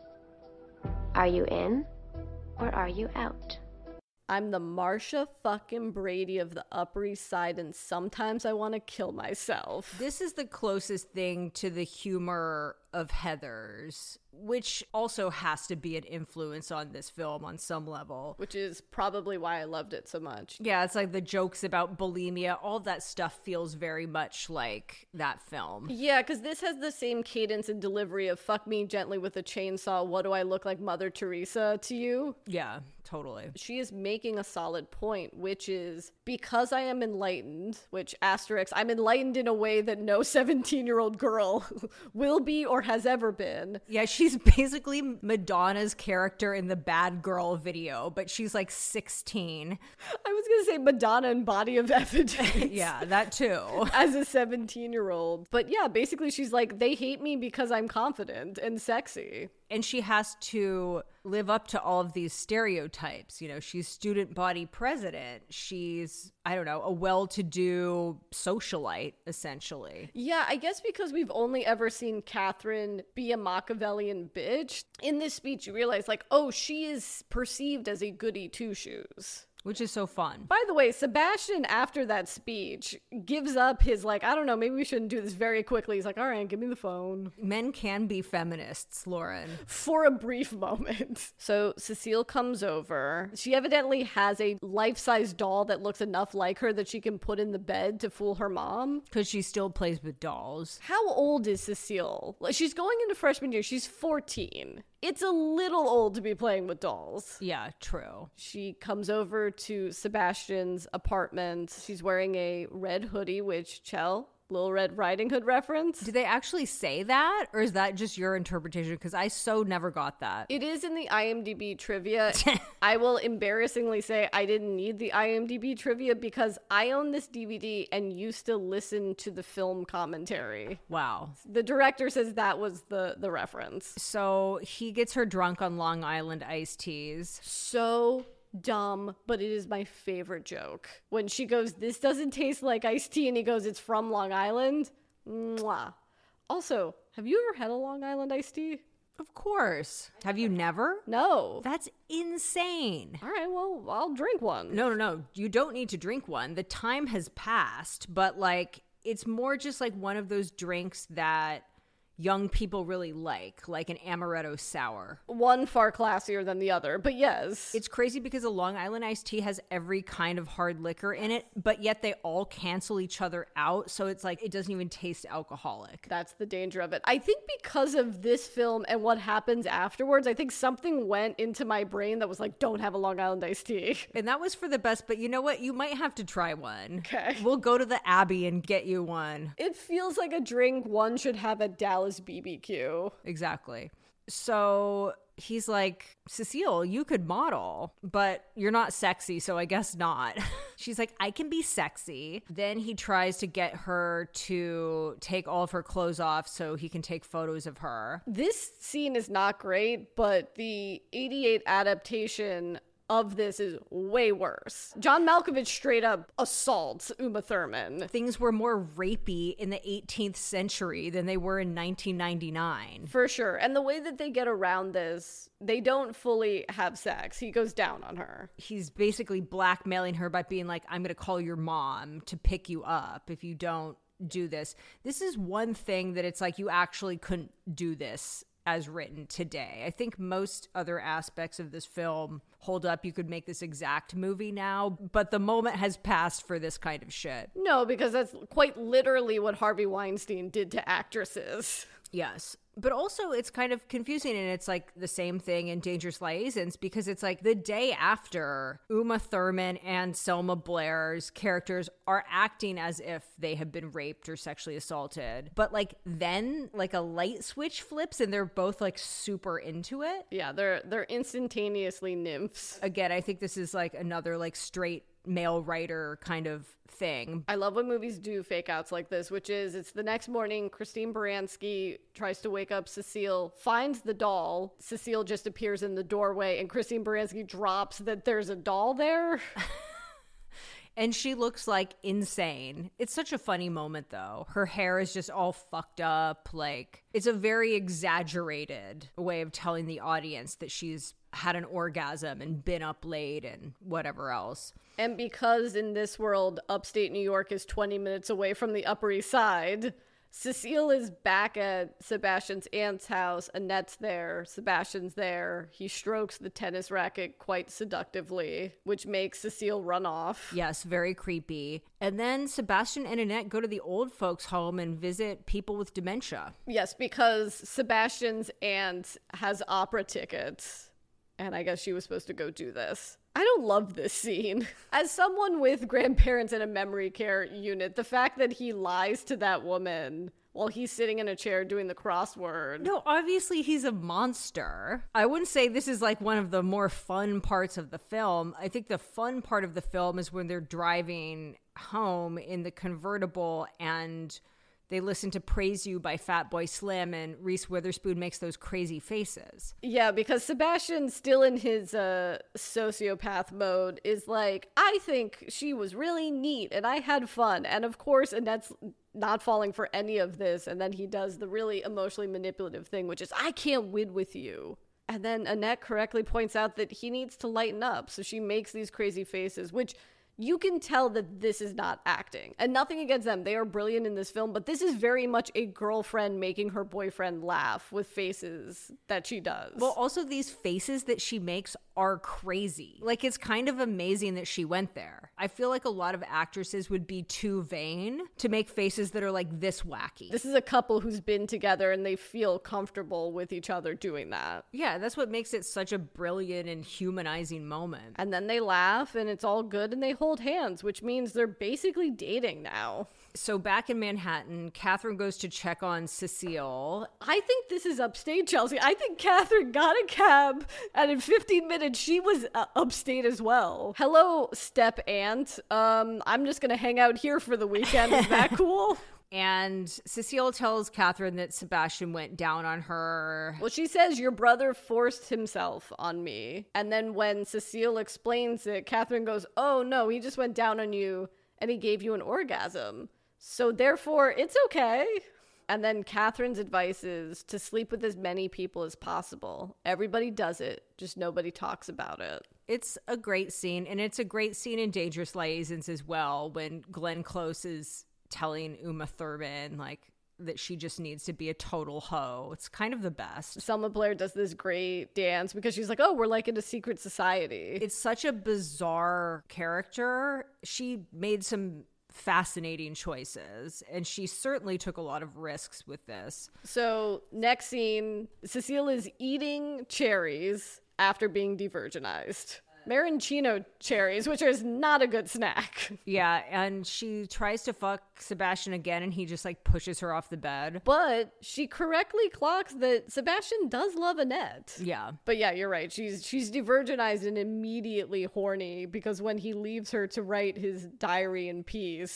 are you in or are you out? I'm the Marcia fucking Brady of the Upper East Side, and sometimes I want to kill myself. This is the closest thing to the humor of Heathers, which also has to be an influence on this film on some level. Which is probably why I loved it so much. Yeah, it's like the jokes about bulimia, all that stuff feels very much like that film. Yeah, because this has the same cadence and delivery of fuck me gently with a chainsaw, what do I look like Mother Teresa to you? Yeah, totally. She is making a solid point, which is because I am enlightened, which asterisk, I'm enlightened in a way that no 17-year-old girl will be or has ever been. Yeah, she's basically Madonna's character in the Bad Girl video, but she's like 16. I was going to say Madonna in Body of Evidence. Yeah, that too. As a 17-year-old. But yeah, basically she's like, they hate me because I'm confident and sexy. And she has to live up to all of these stereotypes. You know, she's student body president. She's, I don't know, a well-to-do socialite, essentially. Yeah, I guess because we've only ever seen Catherine be a Machiavellian bitch. In this speech, you realize, like, oh, she is perceived as a goody two-shoes. Which is so fun. By the way, Sebastian, after that speech, gives up his, like, I don't know, maybe we shouldn't do this very quickly. He's like, all right, give me the phone. Men can be feminists, Lauren. For a brief moment. So Cecile comes over. She evidently has a life-size doll that looks enough like her that she can put in the bed to fool her mom. Because she still plays with dolls. How old is Cecile? Like, she's going into freshman year. She's 14. It's a little old to be playing with dolls. Yeah, true. She comes over to Sebastian's apartment. She's wearing a red hoodie, which, Chell, Little Red Riding Hood reference. Do they actually say that? Or is that just your interpretation? Because I so never got that. It is in the IMDb trivia. I will embarrassingly say I didn't need the IMDb trivia because I own this DVD and used to listen to the film commentary. Wow. The director says that was the reference. So he gets her drunk on Long Island iced teas. So dumb, but it is my favorite joke. When she goes, this doesn't taste like iced tea, and he goes, it's from Long Island. Mwah. Also, have you ever had a Long Island iced tea? Of course. Have you never? No. That's insane. All right, well, I'll drink one. No. You don't need to drink one. The time has passed, but like, it's more just like one of those drinks that young people really like an amaretto sour. One far classier than the other, but yes. It's crazy because a Long Island iced tea has every kind of hard liquor in it, but yet they all cancel each other out, so it's like it doesn't even taste alcoholic. That's the danger of it. I think because of this film and what happens afterwards, I think something went into my brain that was like, don't have a Long Island iced tea. And that was for the best, but you know what? You might have to try one. Okay. We'll go to the Abbey and get you one. It feels like a drink one should have at Dallas BBQ. Exactly. So he's like, Cecile, you could model, but you're not sexy, so I guess not. She's like, I can be sexy. Then he tries to get her to take all of her clothes off so he can take photos of her. This scene is not great, but the 88 adaptation of this is way worse. John Malkovich straight up assaults Uma Thurman. Things were more rapey in the 18th century than they were in 1999. For sure. And the way that they get around this, they don't fully have sex. He goes down on her. He's basically blackmailing her by being like, I'm going to call your mom to pick you up if you don't do this. This is one thing that it's like you actually couldn't do this as written today. I think most other aspects of this film hold up. You could make this exact movie now, but the moment has passed for this kind of shit. No, because that's quite literally what Harvey Weinstein did to actresses. Yes. But also it's kind of confusing, and it's like the same thing in Dangerous Liaisons, because it's like the day after Uma Thurman and Selma Blair's characters are acting as if they have been raped or sexually assaulted. But like then like a light switch flips and they're both like super into it. Yeah, they're instantaneously nymphs. Again, I think this is like another like straight male writer kind of thing. I love when movies do fake outs like this, which is it's the next morning. Christine Baranski tries to wake up Cecile, finds the doll. Cecile just appears in the doorway, and Christine Baranski drops that there's a doll there. And she looks like insane. It's such a funny moment, though. Her hair is just all fucked up. Like, it's a very exaggerated way of telling the audience that she's had an orgasm and been up late and whatever else. And because in this world, upstate New York is 20 minutes away from the Upper East Side, Cecile is back at Sebastian's aunt's house. Annette's there. Sebastian's there. He strokes the tennis racket quite seductively, which makes Cecile run off. Yes, very creepy. And then Sebastian and Annette go to the old folks' home and visit people with dementia. Yes, because Sebastian's aunt has opera tickets. And I guess she was supposed to go do this. I don't love this scene. As someone with grandparents in a memory care unit, the fact that he lies to that woman while he's sitting in a chair doing the crossword. No, obviously he's a monster. I wouldn't say this is like one of the more fun parts of the film. I think the fun part of the film is when they're driving home in the convertible and they listen to Praise You by Fatboy Slim, and Reese Witherspoon makes those crazy faces. Yeah, because Sebastian's still in his sociopath mode, is like, I think she was really neat and I had fun. And of course, Annette's not falling for any of this. And then he does the really emotionally manipulative thing, which is, I can't win with you. And then Annette correctly points out that he needs to lighten up. So she makes these crazy faces, which you can tell that this is not acting. And nothing against them. They are brilliant in this film, but this is very much a girlfriend making her boyfriend laugh with faces that she does. Well, also these faces that she makes are crazy. Like, it's kind of amazing that she went there. I feel like a lot of actresses would be too vain to make faces that are like this wacky. This is a couple who's been together and they feel comfortable with each other doing that. Yeah, that's what makes it such a brilliant and humanizing moment. And then they laugh and it's all good and they hold hands, which means they're basically dating now. So back in Manhattan, Catherine goes to check on Cecile. I think this is upstate, Chelsea. I think Catherine got a cab and in 15 minutes she was upstate as well. Hello, step aunt. I'm just gonna hang out here for the weekend. Is that cool? And Cecile tells Catherine that Sebastian went down on her. Well, she says, your brother forced himself on me. And then when Cecile explains it, Catherine goes, oh no, he just went down on you and he gave you an orgasm. So therefore, it's okay. And then Catherine's advice is to sleep with as many people as possible. Everybody does it, just nobody talks about it. It's a great scene, and it's a great scene in Dangerous Liaisons as well, when Glenn Close is telling Uma Thurman, like, that she just needs to be a total hoe. It's kind of the best. Selma Blair does this great dance because she's like, oh, we're like in a secret society. It's such a bizarre character. She made some fascinating choices, and she certainly took a lot of risks with this. So next scene, Cecile is eating cherries after being de-virginized. Maraschino cherries, which is not a good snack. Yeah, and she tries to fuck Sebastian again, and he just like pushes her off the bed. But she correctly clocks that Sebastian does love Annette. Yeah. But yeah, you're right. She's de-virginized and immediately horny because when he leaves her to write his diary in peace,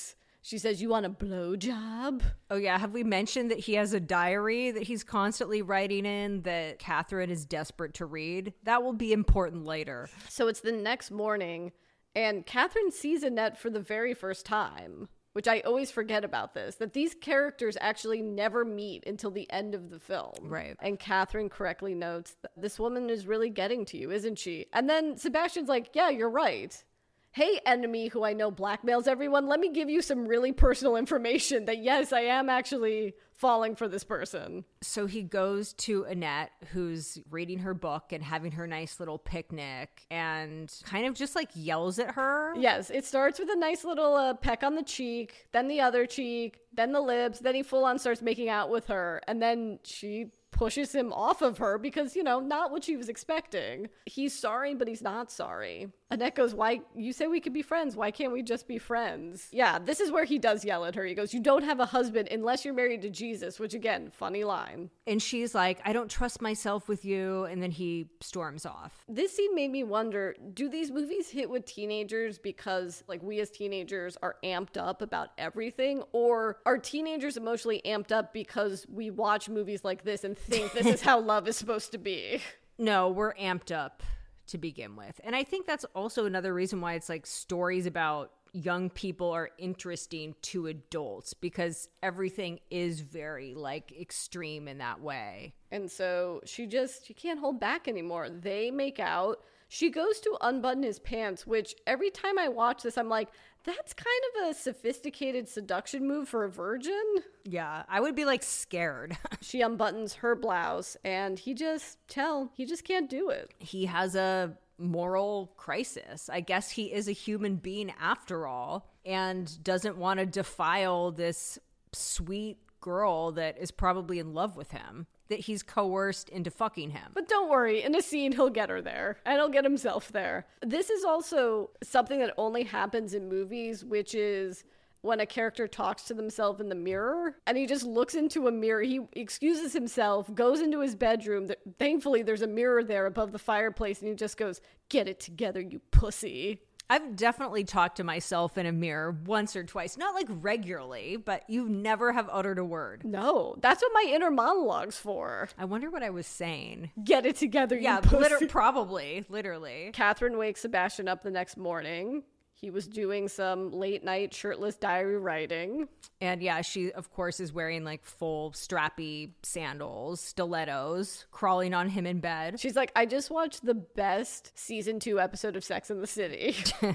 She says, "You want a blowjob?" Oh, yeah. Have we mentioned that he has a diary that he's constantly writing in that Catherine is desperate to read? That will be important later. So it's the next morning, and Catherine sees Annette for the very first time, which I always forget about this, that these characters actually never meet until the end of the film. Right. And Catherine correctly notes, this woman is really getting to you, isn't she? And then Sebastian's like, yeah, you're right. Hey, enemy who I know blackmails everyone, let me give you some really personal information that, yes, I am actually falling for this person. So he goes to Annette, who's reading her book and having her nice little picnic, and kind of just like yells at her. Yes, it starts with a nice little peck on the cheek, then the other cheek, then the lips, then he full on starts making out with her, and then she pushes him off of her because, you know, not what she was expecting. He's sorry, but he's not sorry. Annette goes, why, you say we could be friends. Why can't we just be friends? Yeah, this is where he does yell at her. He goes, you don't have a husband unless you're married to Jesus, which again, funny line. And she's like, I don't trust myself with you. And then he storms off. This scene made me wonder, do these movies hit with teenagers because like we as teenagers are amped up about everything? Or are teenagers emotionally amped up because we watch movies like this and think this is how love is supposed to be? No, we're amped up to begin with. And I think that's also another reason why it's like stories about young people are interesting to adults, because everything is very like extreme in that way. And so she can't hold back anymore. They make out. She goes to unbutton his pants, which every time I watch this, I'm like, that's kind of a sophisticated seduction move for a virgin. Yeah, I would be like scared. She unbuttons her blouse and he just can't do it. He has a moral crisis. I guess he is a human being after all and doesn't want to defile this sweet girl that is probably in love with him, that he's coerced into fucking him. But don't worry, in a scene, he'll get her there, and he'll get himself there. This is also something that only happens in movies, which is when a character talks to themselves in the mirror, and he just looks into a mirror. He excuses himself, goes into his bedroom. Thankfully, there's a mirror there above the fireplace, and he just goes, "Get it together, you pussy." I've definitely talked to myself in a mirror once or twice, not like regularly, but you never have uttered a word. No, that's what my inner monologue's for. I wonder what I was saying. Get it together, you Yeah, pussy. probably, literally. Catherine wakes Sebastian up the next morning. He was doing some late night shirtless diary writing. And yeah, she, of course, is wearing like full strappy sandals, stilettos, crawling on him in bed. She's like, I just watched the best season 2 episode of Sex and the City.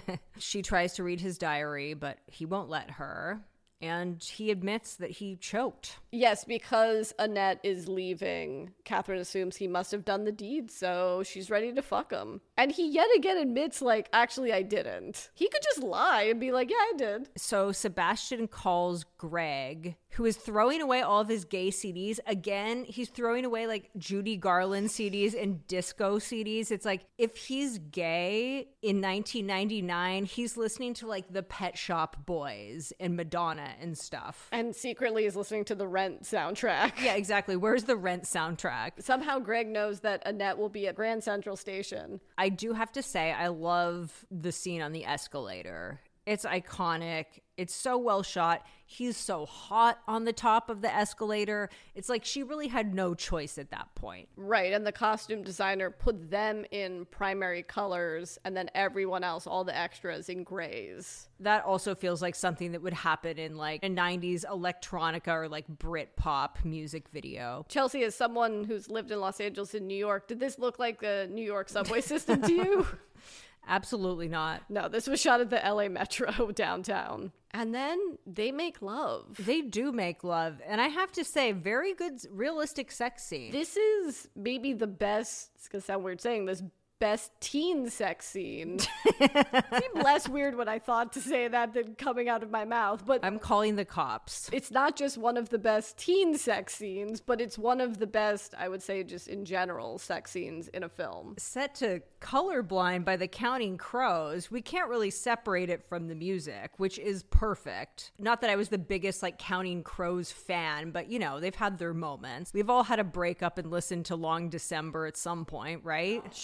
She tries to read his diary, but he won't let her. And he admits that he choked. Yes, because Annette is leaving. Catherine assumes he must have done the deed, so she's ready to fuck him. And he yet again admits, like, actually, I didn't. He could just lie and be like, yeah, I did. So Sebastian calls Greg, who is throwing away all of his gay CDs. Again, he's throwing away like Judy Garland CDs and disco CDs. It's like, if he's gay in 1999, he's listening to like the Pet Shop Boys and Madonna and stuff. And secretly is listening to the Rent soundtrack. Yeah, exactly. Where's the Rent soundtrack? Somehow Greg knows that Annette will be at Grand Central Station. I do have to say, I love the scene on the escalator. It's iconic. It's so well shot. He's so hot on the top of the escalator. It's like she really had no choice at that point. Right, and the costume designer put them in primary colors and then everyone else, all the extras, in grays. That also feels like something that would happen in like a 90s electronica or like Britpop music video. Chelsea, as someone who's lived in Los Angeles and New York, did this look like the New York subway system to you? Absolutely not. No, this was shot at the LA Metro downtown. And then they make love. They do make love. And I have to say, very good, realistic sex scene. This is maybe the best, it's going to sound weird saying this, best teen sex scene. It seemed less weird when I thought to say that than coming out of my mouth, but I'm calling the cops. it's not just one of the best teen sex scenes, but it's one of the best, I would say, just in general, sex scenes in a film. Set to Colorblind by the Counting Crows, we can't really separate it from the music, which is perfect. Not that I was the biggest like Counting Crows fan, but you know, they've had their moments. We've all had a breakup and listened to Long December at some point, right? Sure.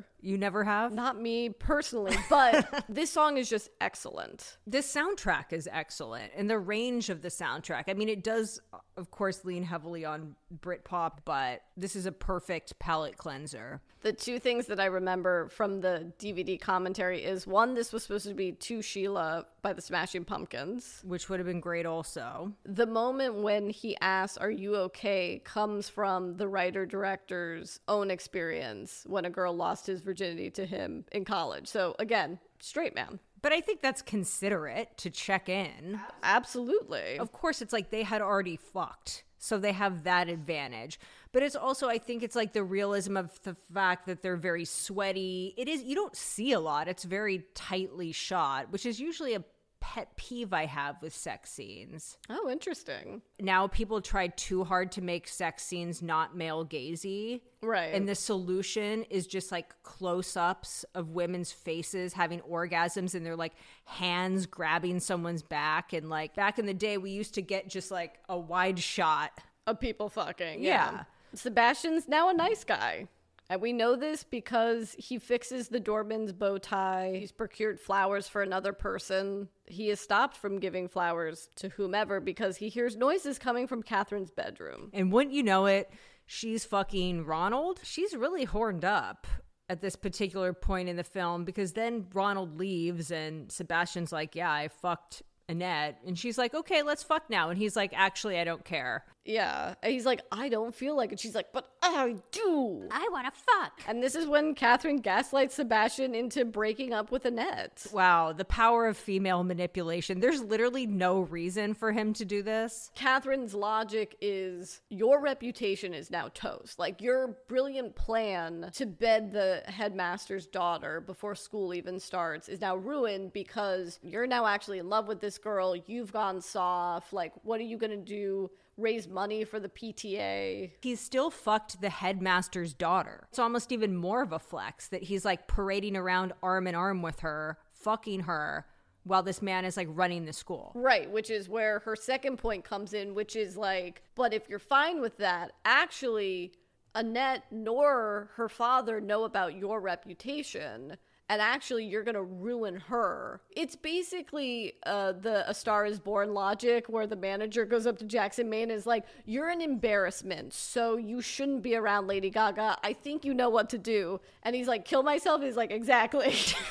You never have? Not me personally, but this song is just excellent. This soundtrack is excellent, and the range of the soundtrack. I mean, it does, of course, lean heavily on Britpop, but this is a perfect palate cleanser. The two things that I remember from the DVD commentary is, one, this was supposed to be To Sheila by the Smashing Pumpkins. Which would have been great also. The moment when he asks, "Are you okay?" comes from the writer-director's own experience when a girl lost his virginity to him in college. So again, straight man. But I think that's considerate to check in. Absolutely. Of course, it's like they had already fucked, so they have that advantage. But it's also, I think it's like the realism of the fact that they're very sweaty. It is, you don't see a lot. It's very tightly shot, which is usually a pet peeve I have with sex scenes. Oh, interesting. Now people try too hard to make sex scenes not male gazy. Right. And the solution is just like close-ups of women's faces having orgasms and they're like hands grabbing someone's back. And like back in the day, we used to get just like a wide shot Of people fucking. Yeah. Sebastian's now a nice guy. And we know this because he fixes the doorman's bow tie. He's procured flowers for another person. He is stopped from giving flowers to whomever because he hears noises coming from Catherine's bedroom. And wouldn't you know it, she's fucking Ronald. She's really horned up at this particular point in the film because then Ronald leaves and Sebastian's like, yeah, I fucked Annette. And she's like, okay, let's fuck now. And he's like, actually, I don't care. Yeah. And he's like, I don't feel like it. She's like, but I do. I want to fuck. And this is when Catherine gaslights Sebastian into breaking up with Annette. Wow, the power of female manipulation. There's literally no reason for him to do this. Catherine's logic is your reputation is now toast. Like your brilliant plan to bed the headmaster's daughter before school even starts is now ruined because you're now actually in love with this girl. You've gone soft. Like, what are you going to do? Raise money for the PTA. He's still fucked the headmaster's daughter. It's almost even more of a flex that he's like parading around arm in arm with her, fucking her, while this man is like running the school. Right, which is where her second point comes in, which is like, but if you're fine with that, actually, Annette nor her father know about your reputation. And actually, you're going to ruin her. It's basically the A Star is Born logic where the manager goes up to Jackson Maine and is like, you're an embarrassment, so you shouldn't be around Lady Gaga. I think you know what to do. And he's like, kill myself? He's like, exactly.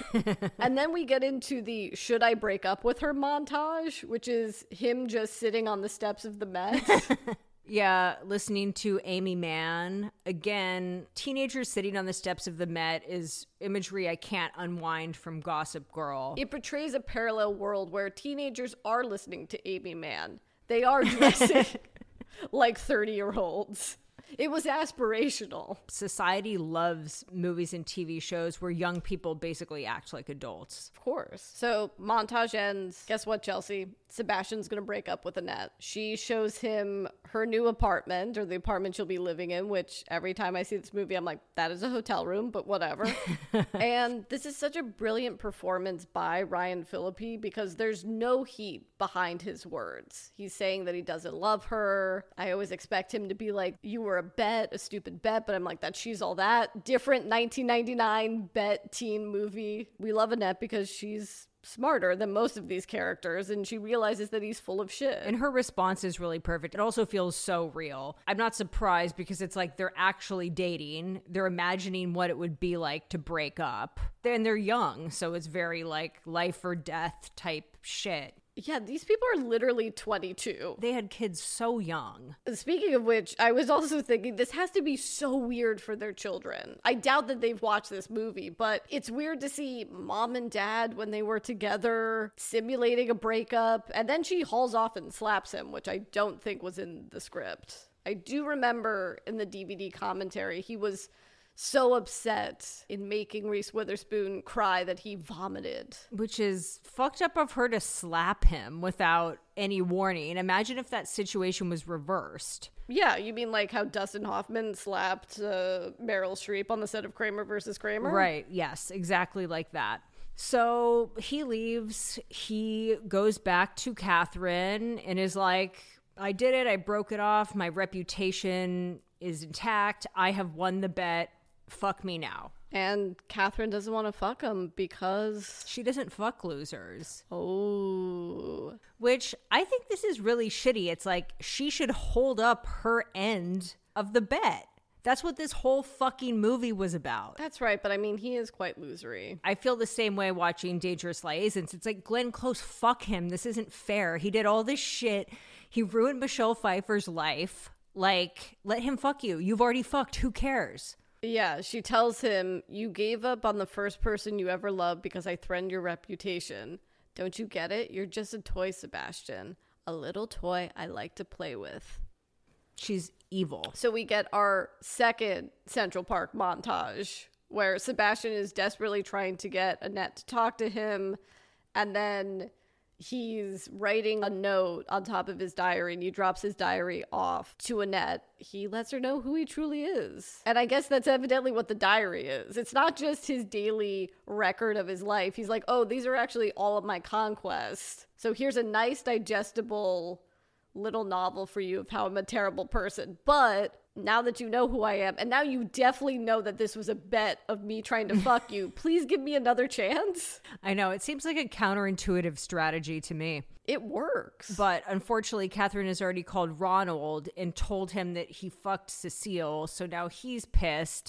And then we get into the should I break up with her montage, which is him just sitting on the steps of the Met. Yeah, listening to Amy Mann. Again, teenagers sitting on the steps of the Met is imagery I can't unwind from Gossip Girl. It portrays a parallel world where teenagers are listening to Amy Mann. They are dressing like 30-year-olds. It was aspirational. Society loves movies and TV shows where young people basically act like adults. Of course. So montage ends. Guess what, Chelsea? Sebastian's going to break up with Annette. She shows him her new apartment, or the apartment she'll be living in, which every time I see this movie, I'm like, that is a hotel room, but whatever. And this is such a brilliant performance by Ryan Phillippe because there's no heat behind his words. He's saying that he doesn't love her. I always expect him to be like, you were a stupid bet, but I'm like, that she's all that. Different 1999 bet teen movie. We love Annette because she's smarter than most of these characters, and she realizes that he's full of shit. And her response is really perfect. It also feels so real. I'm not surprised because it's like they're actually dating. They're imagining what it would be like to break up. And they're young, so it's very like life or death type shit. Yeah, these people are literally 22. They had kids so young. Speaking of which, I was also thinking this has to be so weird for their children. I doubt that they've watched this movie, but it's weird to see mom and dad when they were together simulating a breakup, and then she hauls off and slaps him, which I don't think was in the script. I do remember in the DVD commentary, he was so upset in making Reese Witherspoon cry that he vomited. Which is fucked up of her to slap him without any warning. Imagine if that situation was reversed. Yeah, you mean like how Dustin Hoffman slapped Meryl Streep on the set of Kramer versus Kramer? Right, yes, exactly like that. So he leaves, he goes back to Catherine and is like, I did it, I broke it off, my reputation is intact, I have won the bet. Fuck me now. And Catherine doesn't want to fuck him because... She doesn't fuck losers. Oh. Which I think this is really shitty. It's like she should hold up her end of the bet. That's what this whole fucking movie was about. That's right, but I mean, he is quite losery. I feel the same way watching Dangerous Liaisons. It's like, Glenn Close, fuck him. This isn't fair. He did all this shit. He ruined Michelle Pfeiffer's life. Like, let him fuck you. You've already fucked. Who cares? Yeah, she tells him, you gave up on the first person you ever loved because I threatened your reputation. Don't you get it? You're just a toy, Sebastian. A little toy I like to play with. She's evil. So we get our second Central Park montage where Sebastian is desperately trying to get Annette to talk to him, and then he's writing a note on top of his diary, and he drops his diary off to Annette. He lets her know who he truly is. And I guess that's evidently what the diary is. It's not just his daily record of his life. He's like, oh, these are actually all of my conquests. So here's a nice, digestible little novel for you of how I'm a terrible person. But now that you know who I am, and now you definitely know that this was a bet of me trying to fuck you, please give me another chance. I know. It seems like a counterintuitive strategy to me. It works. But unfortunately, Catherine has already called Ronald and told him that he fucked Cecile. So now he's pissed.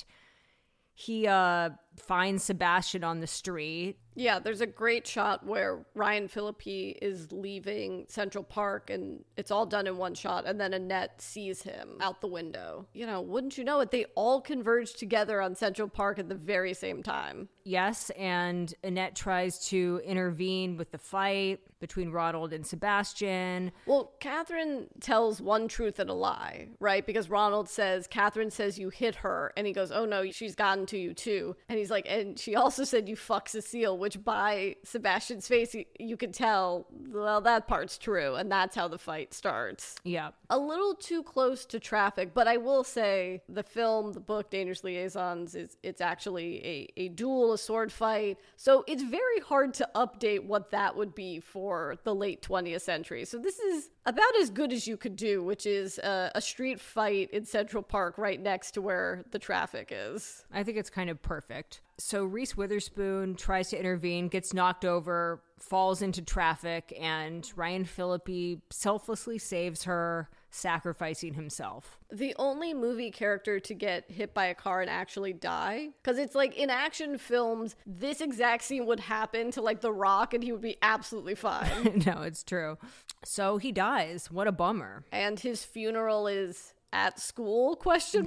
He finds Sebastian on the street. Yeah, there's a great shot where Ryan Phillippe is leaving Central Park, and it's all done in one shot, and then Annette sees him out the window. You know, wouldn't you know it, they all converge together on Central Park at the very same time. Yes, and Annette tries to intervene with the fight between Ronald and Sebastian. Well, Catherine tells one truth and a lie, right? Because Ronald says, Catherine says you hit her, and he goes, oh no, she's gotten to you too. And he's like, and she also said you fuck Cecile, which by Sebastian's face, you could tell, well, that part's true. And that's how the fight starts. Yeah. A little too close to traffic, but I will say the film, the book, Dangerous Liaisons, it's actually a duel, a sword fight. So it's very hard to update what that would be for the late 20th century. So this is about as good as you could do, which is a street fight in Central Park right next to where the traffic is. I think it's kind of perfect. So Reese Witherspoon tries to intervene, gets knocked over, falls into traffic, and Ryan Phillippe selflessly saves her, sacrificing himself. The only movie character to get hit by a car and actually die. Because it's like in action films, this exact scene would happen to like The Rock and he would be absolutely fine. No, it's true. So he dies. What a bummer. And his funeral is at school, ?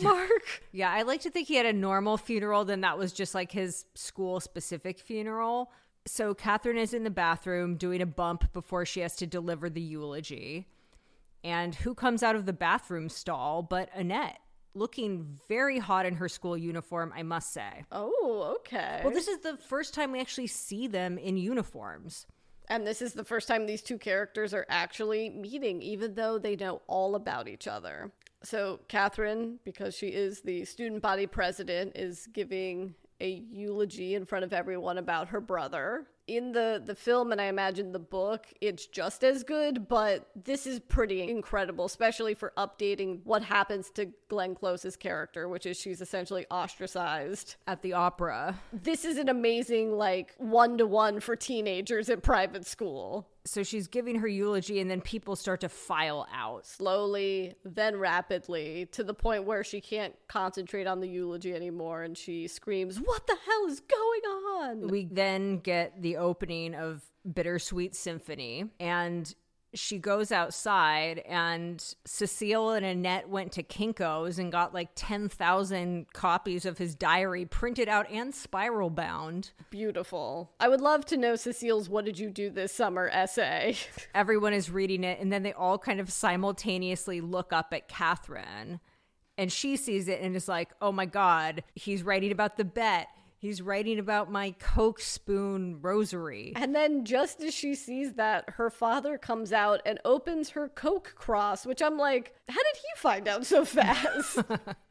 Yeah, I like to think he had a normal funeral, then that was just like his school specific funeral. So Catherine is in the bathroom doing a bump before she has to deliver the eulogy. And who comes out of the bathroom stall but Annette, looking very hot in her school uniform, I must say. Oh, okay. Well, this is the first time we actually see them in uniforms. And this is the first time these two characters are actually meeting, even though they know all about each other. So Catherine, because she is the student body president, is giving a eulogy in front of everyone about her brother. In the film, and I imagine the book, it's just as good, but this is pretty incredible, especially for updating what happens to Glenn Close's character, which is she's essentially ostracized At the opera. This is an amazing, like, one-to-one for teenagers at private school. So she's giving her eulogy, and then people start to file out. Slowly, then rapidly, to the point where she can't concentrate on the eulogy anymore, and she screams, "What the hell is going on?" We then get the opening of Bittersweet Symphony, and she goes outside, and Cecile and Annette went to Kinko's and got like 10,000 copies of his diary printed out and spiral bound. Beautiful. I would love to know Cecile's "What did you do this summer" essay. Everyone is reading it, and then they all kind of simultaneously look up at Catherine, and she sees it and is like, oh my God, he's writing about the bet. He's writing about my Coke spoon rosary. And then just as she sees that, her father comes out and opens her Coke cross, which I'm like, how did he find out so fast?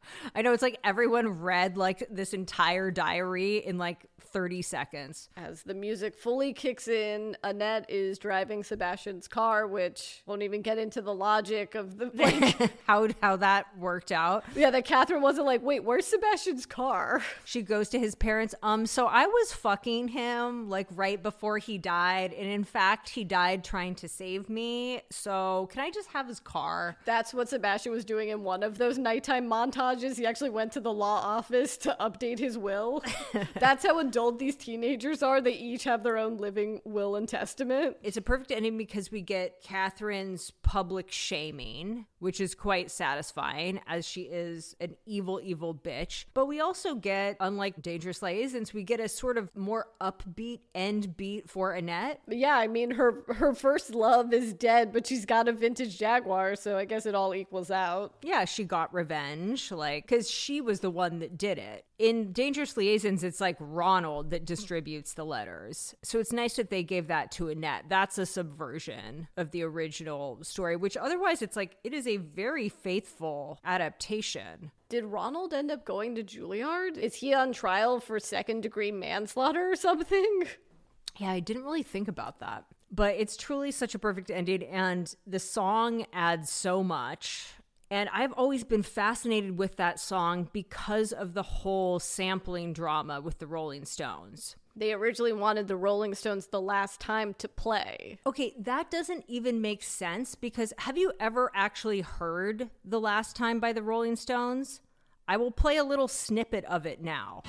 I know, it's like everyone read like this entire diary in like 30 seconds. As the music fully kicks in, Annette is driving Sebastian's car, which won't even get into the logic of the like, how that worked out. yeah, that Catherine wasn't like, wait, where's Sebastian's car? She goes to his parents. So I was fucking him like right before he died. And in fact, he died trying to save me. So can I just have his car? That's what Sebastian was doing in one of those nighttime montages. He actually went to the law office to update his will. That's how adult these teenagers are. They each have their own living will and testament. It's a perfect ending because we get Catherine's public shaming, which is quite satisfying as she is an evil, evil bitch. But we also get, unlike Dangerous Liaisons, we get a sort of more upbeat end beat for Annette. Yeah, I mean, her first love is dead, but she's got a vintage Jaguar, so I guess it all equals out. Yeah, she got revenge, like, because she was the one that did it. In Dangerous Liaisons, it's like Ronald that distributes the letters. So it's nice that they gave that to Annette. That's a subversion of the original story, which otherwise it's like, it is a very faithful adaptation. Did Ronald end up going to Juilliard? Is he on trial for second-degree manslaughter or something? Yeah, I didn't really think about that. But it's truly such a perfect ending, and the song adds so much. And I've always been fascinated with that song because of the whole sampling drama with the Rolling Stones. They originally wanted the Rolling Stones The Last Time to play. Okay, that doesn't even make sense because have you ever actually heard The Last Time by the Rolling Stones? I will play a little snippet of it now.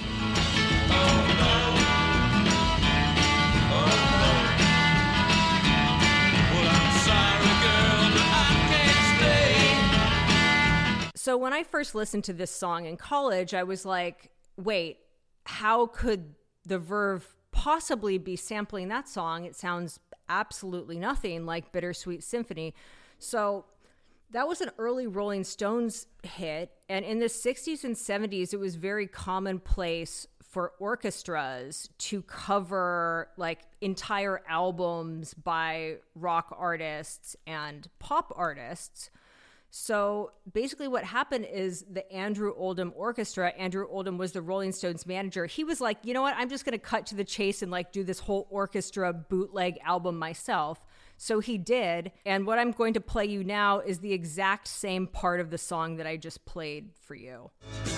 So when I first listened to this song in college, I was like, wait, how could the Verve possibly be sampling that song? It sounds absolutely nothing like Bittersweet Symphony. So that was an early Rolling Stones hit. And in the 60s and 70s, it was very commonplace for orchestras to cover like entire albums by rock artists and pop artists. So basically what happened is the Andrew Oldham Orchestra, Andrew Oldham was the Rolling Stones manager. He was like, you know what? I'm just going to cut to the chase and like do this whole orchestra bootleg album myself. So he did. And what I'm going to play you now is the exact same part of the song that I just played for you.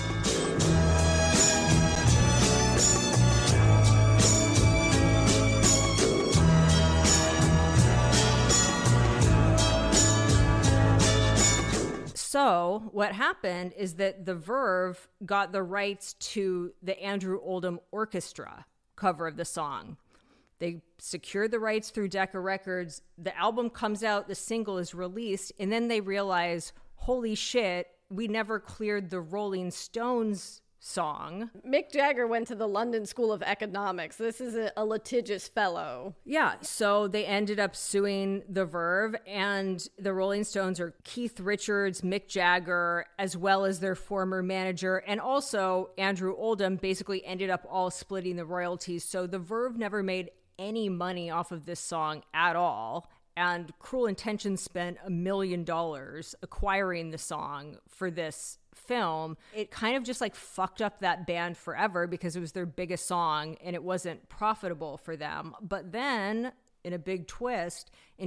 So what happened is that the Verve got the rights to the Andrew Oldham Orchestra cover of the song. They secured the rights through Decca Records. The album comes out, the single is released, and then they realize, holy shit, we never cleared the Rolling Stones song. Mick Jagger went to the London School of Economics. This is a litigious fellow. Yeah, so they ended up suing the Verve, and the Rolling Stones are Keith Richards, Mick Jagger, as well as their former manager, and also Andrew Oldham basically ended up all splitting the royalties. So the Verve never made any money off of this song at all. And Cruel Intentions spent $1 million acquiring the song for this film. It kind of just like fucked up that band forever because it was their biggest song and it wasn't profitable for them. But then, in a big twist, in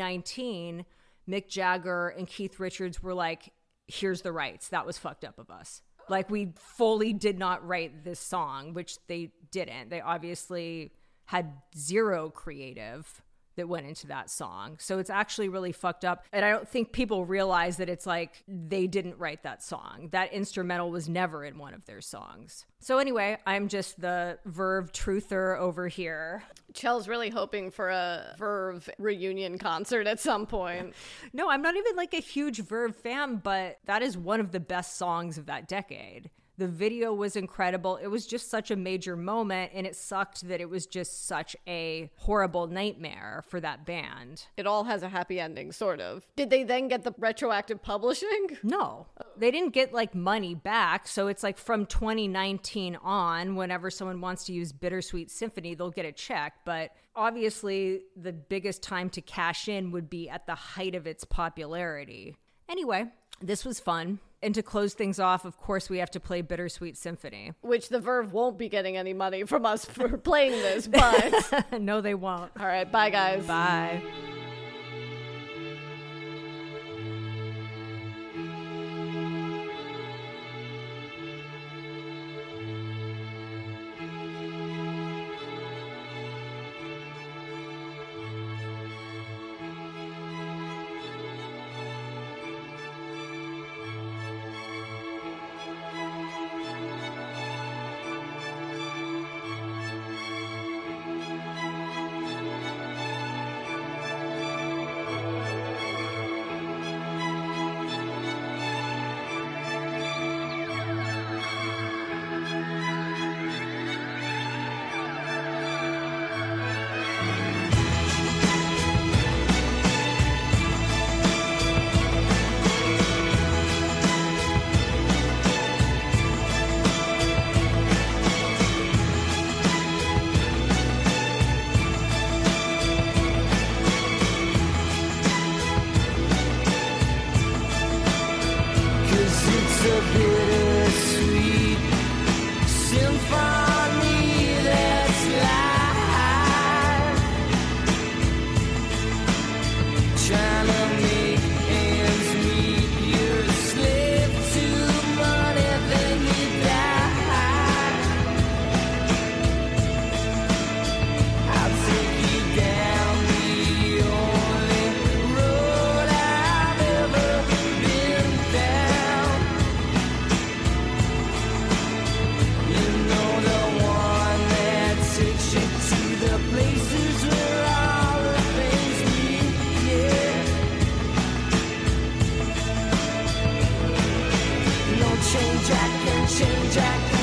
2019, Mick Jagger and Keith Richards were like, here's the rights. That was fucked up of us. Like, we fully did not write this song, which they didn't. They obviously had zero creative that went into that song. So it's actually really fucked up. And I don't think people realize that it's like they didn't write that song. That instrumental was never in one of their songs. So anyway, I'm just the Verve truther over here. Chel's really hoping for a Verve reunion concert at some point. No, I'm not even like a huge Verve fan, but that is one of the best songs of that decade. The video was incredible. It was just such a major moment, and it sucked that it was just such a horrible nightmare for that band. It all has a happy ending, sort of. Did they then get the retroactive publishing? No, they didn't get like money back. So it's like from 2019 on, whenever someone wants to use Bittersweet Symphony, they'll get a check. But obviously, the biggest time to cash in would be at the height of its popularity. Anyway, this was fun. And to close things off, of course, we have to play Bittersweet Symphony. Which the Verve won't be getting any money from us for playing this, but... No, they won't. All right, bye, guys. Bye. Chain Jack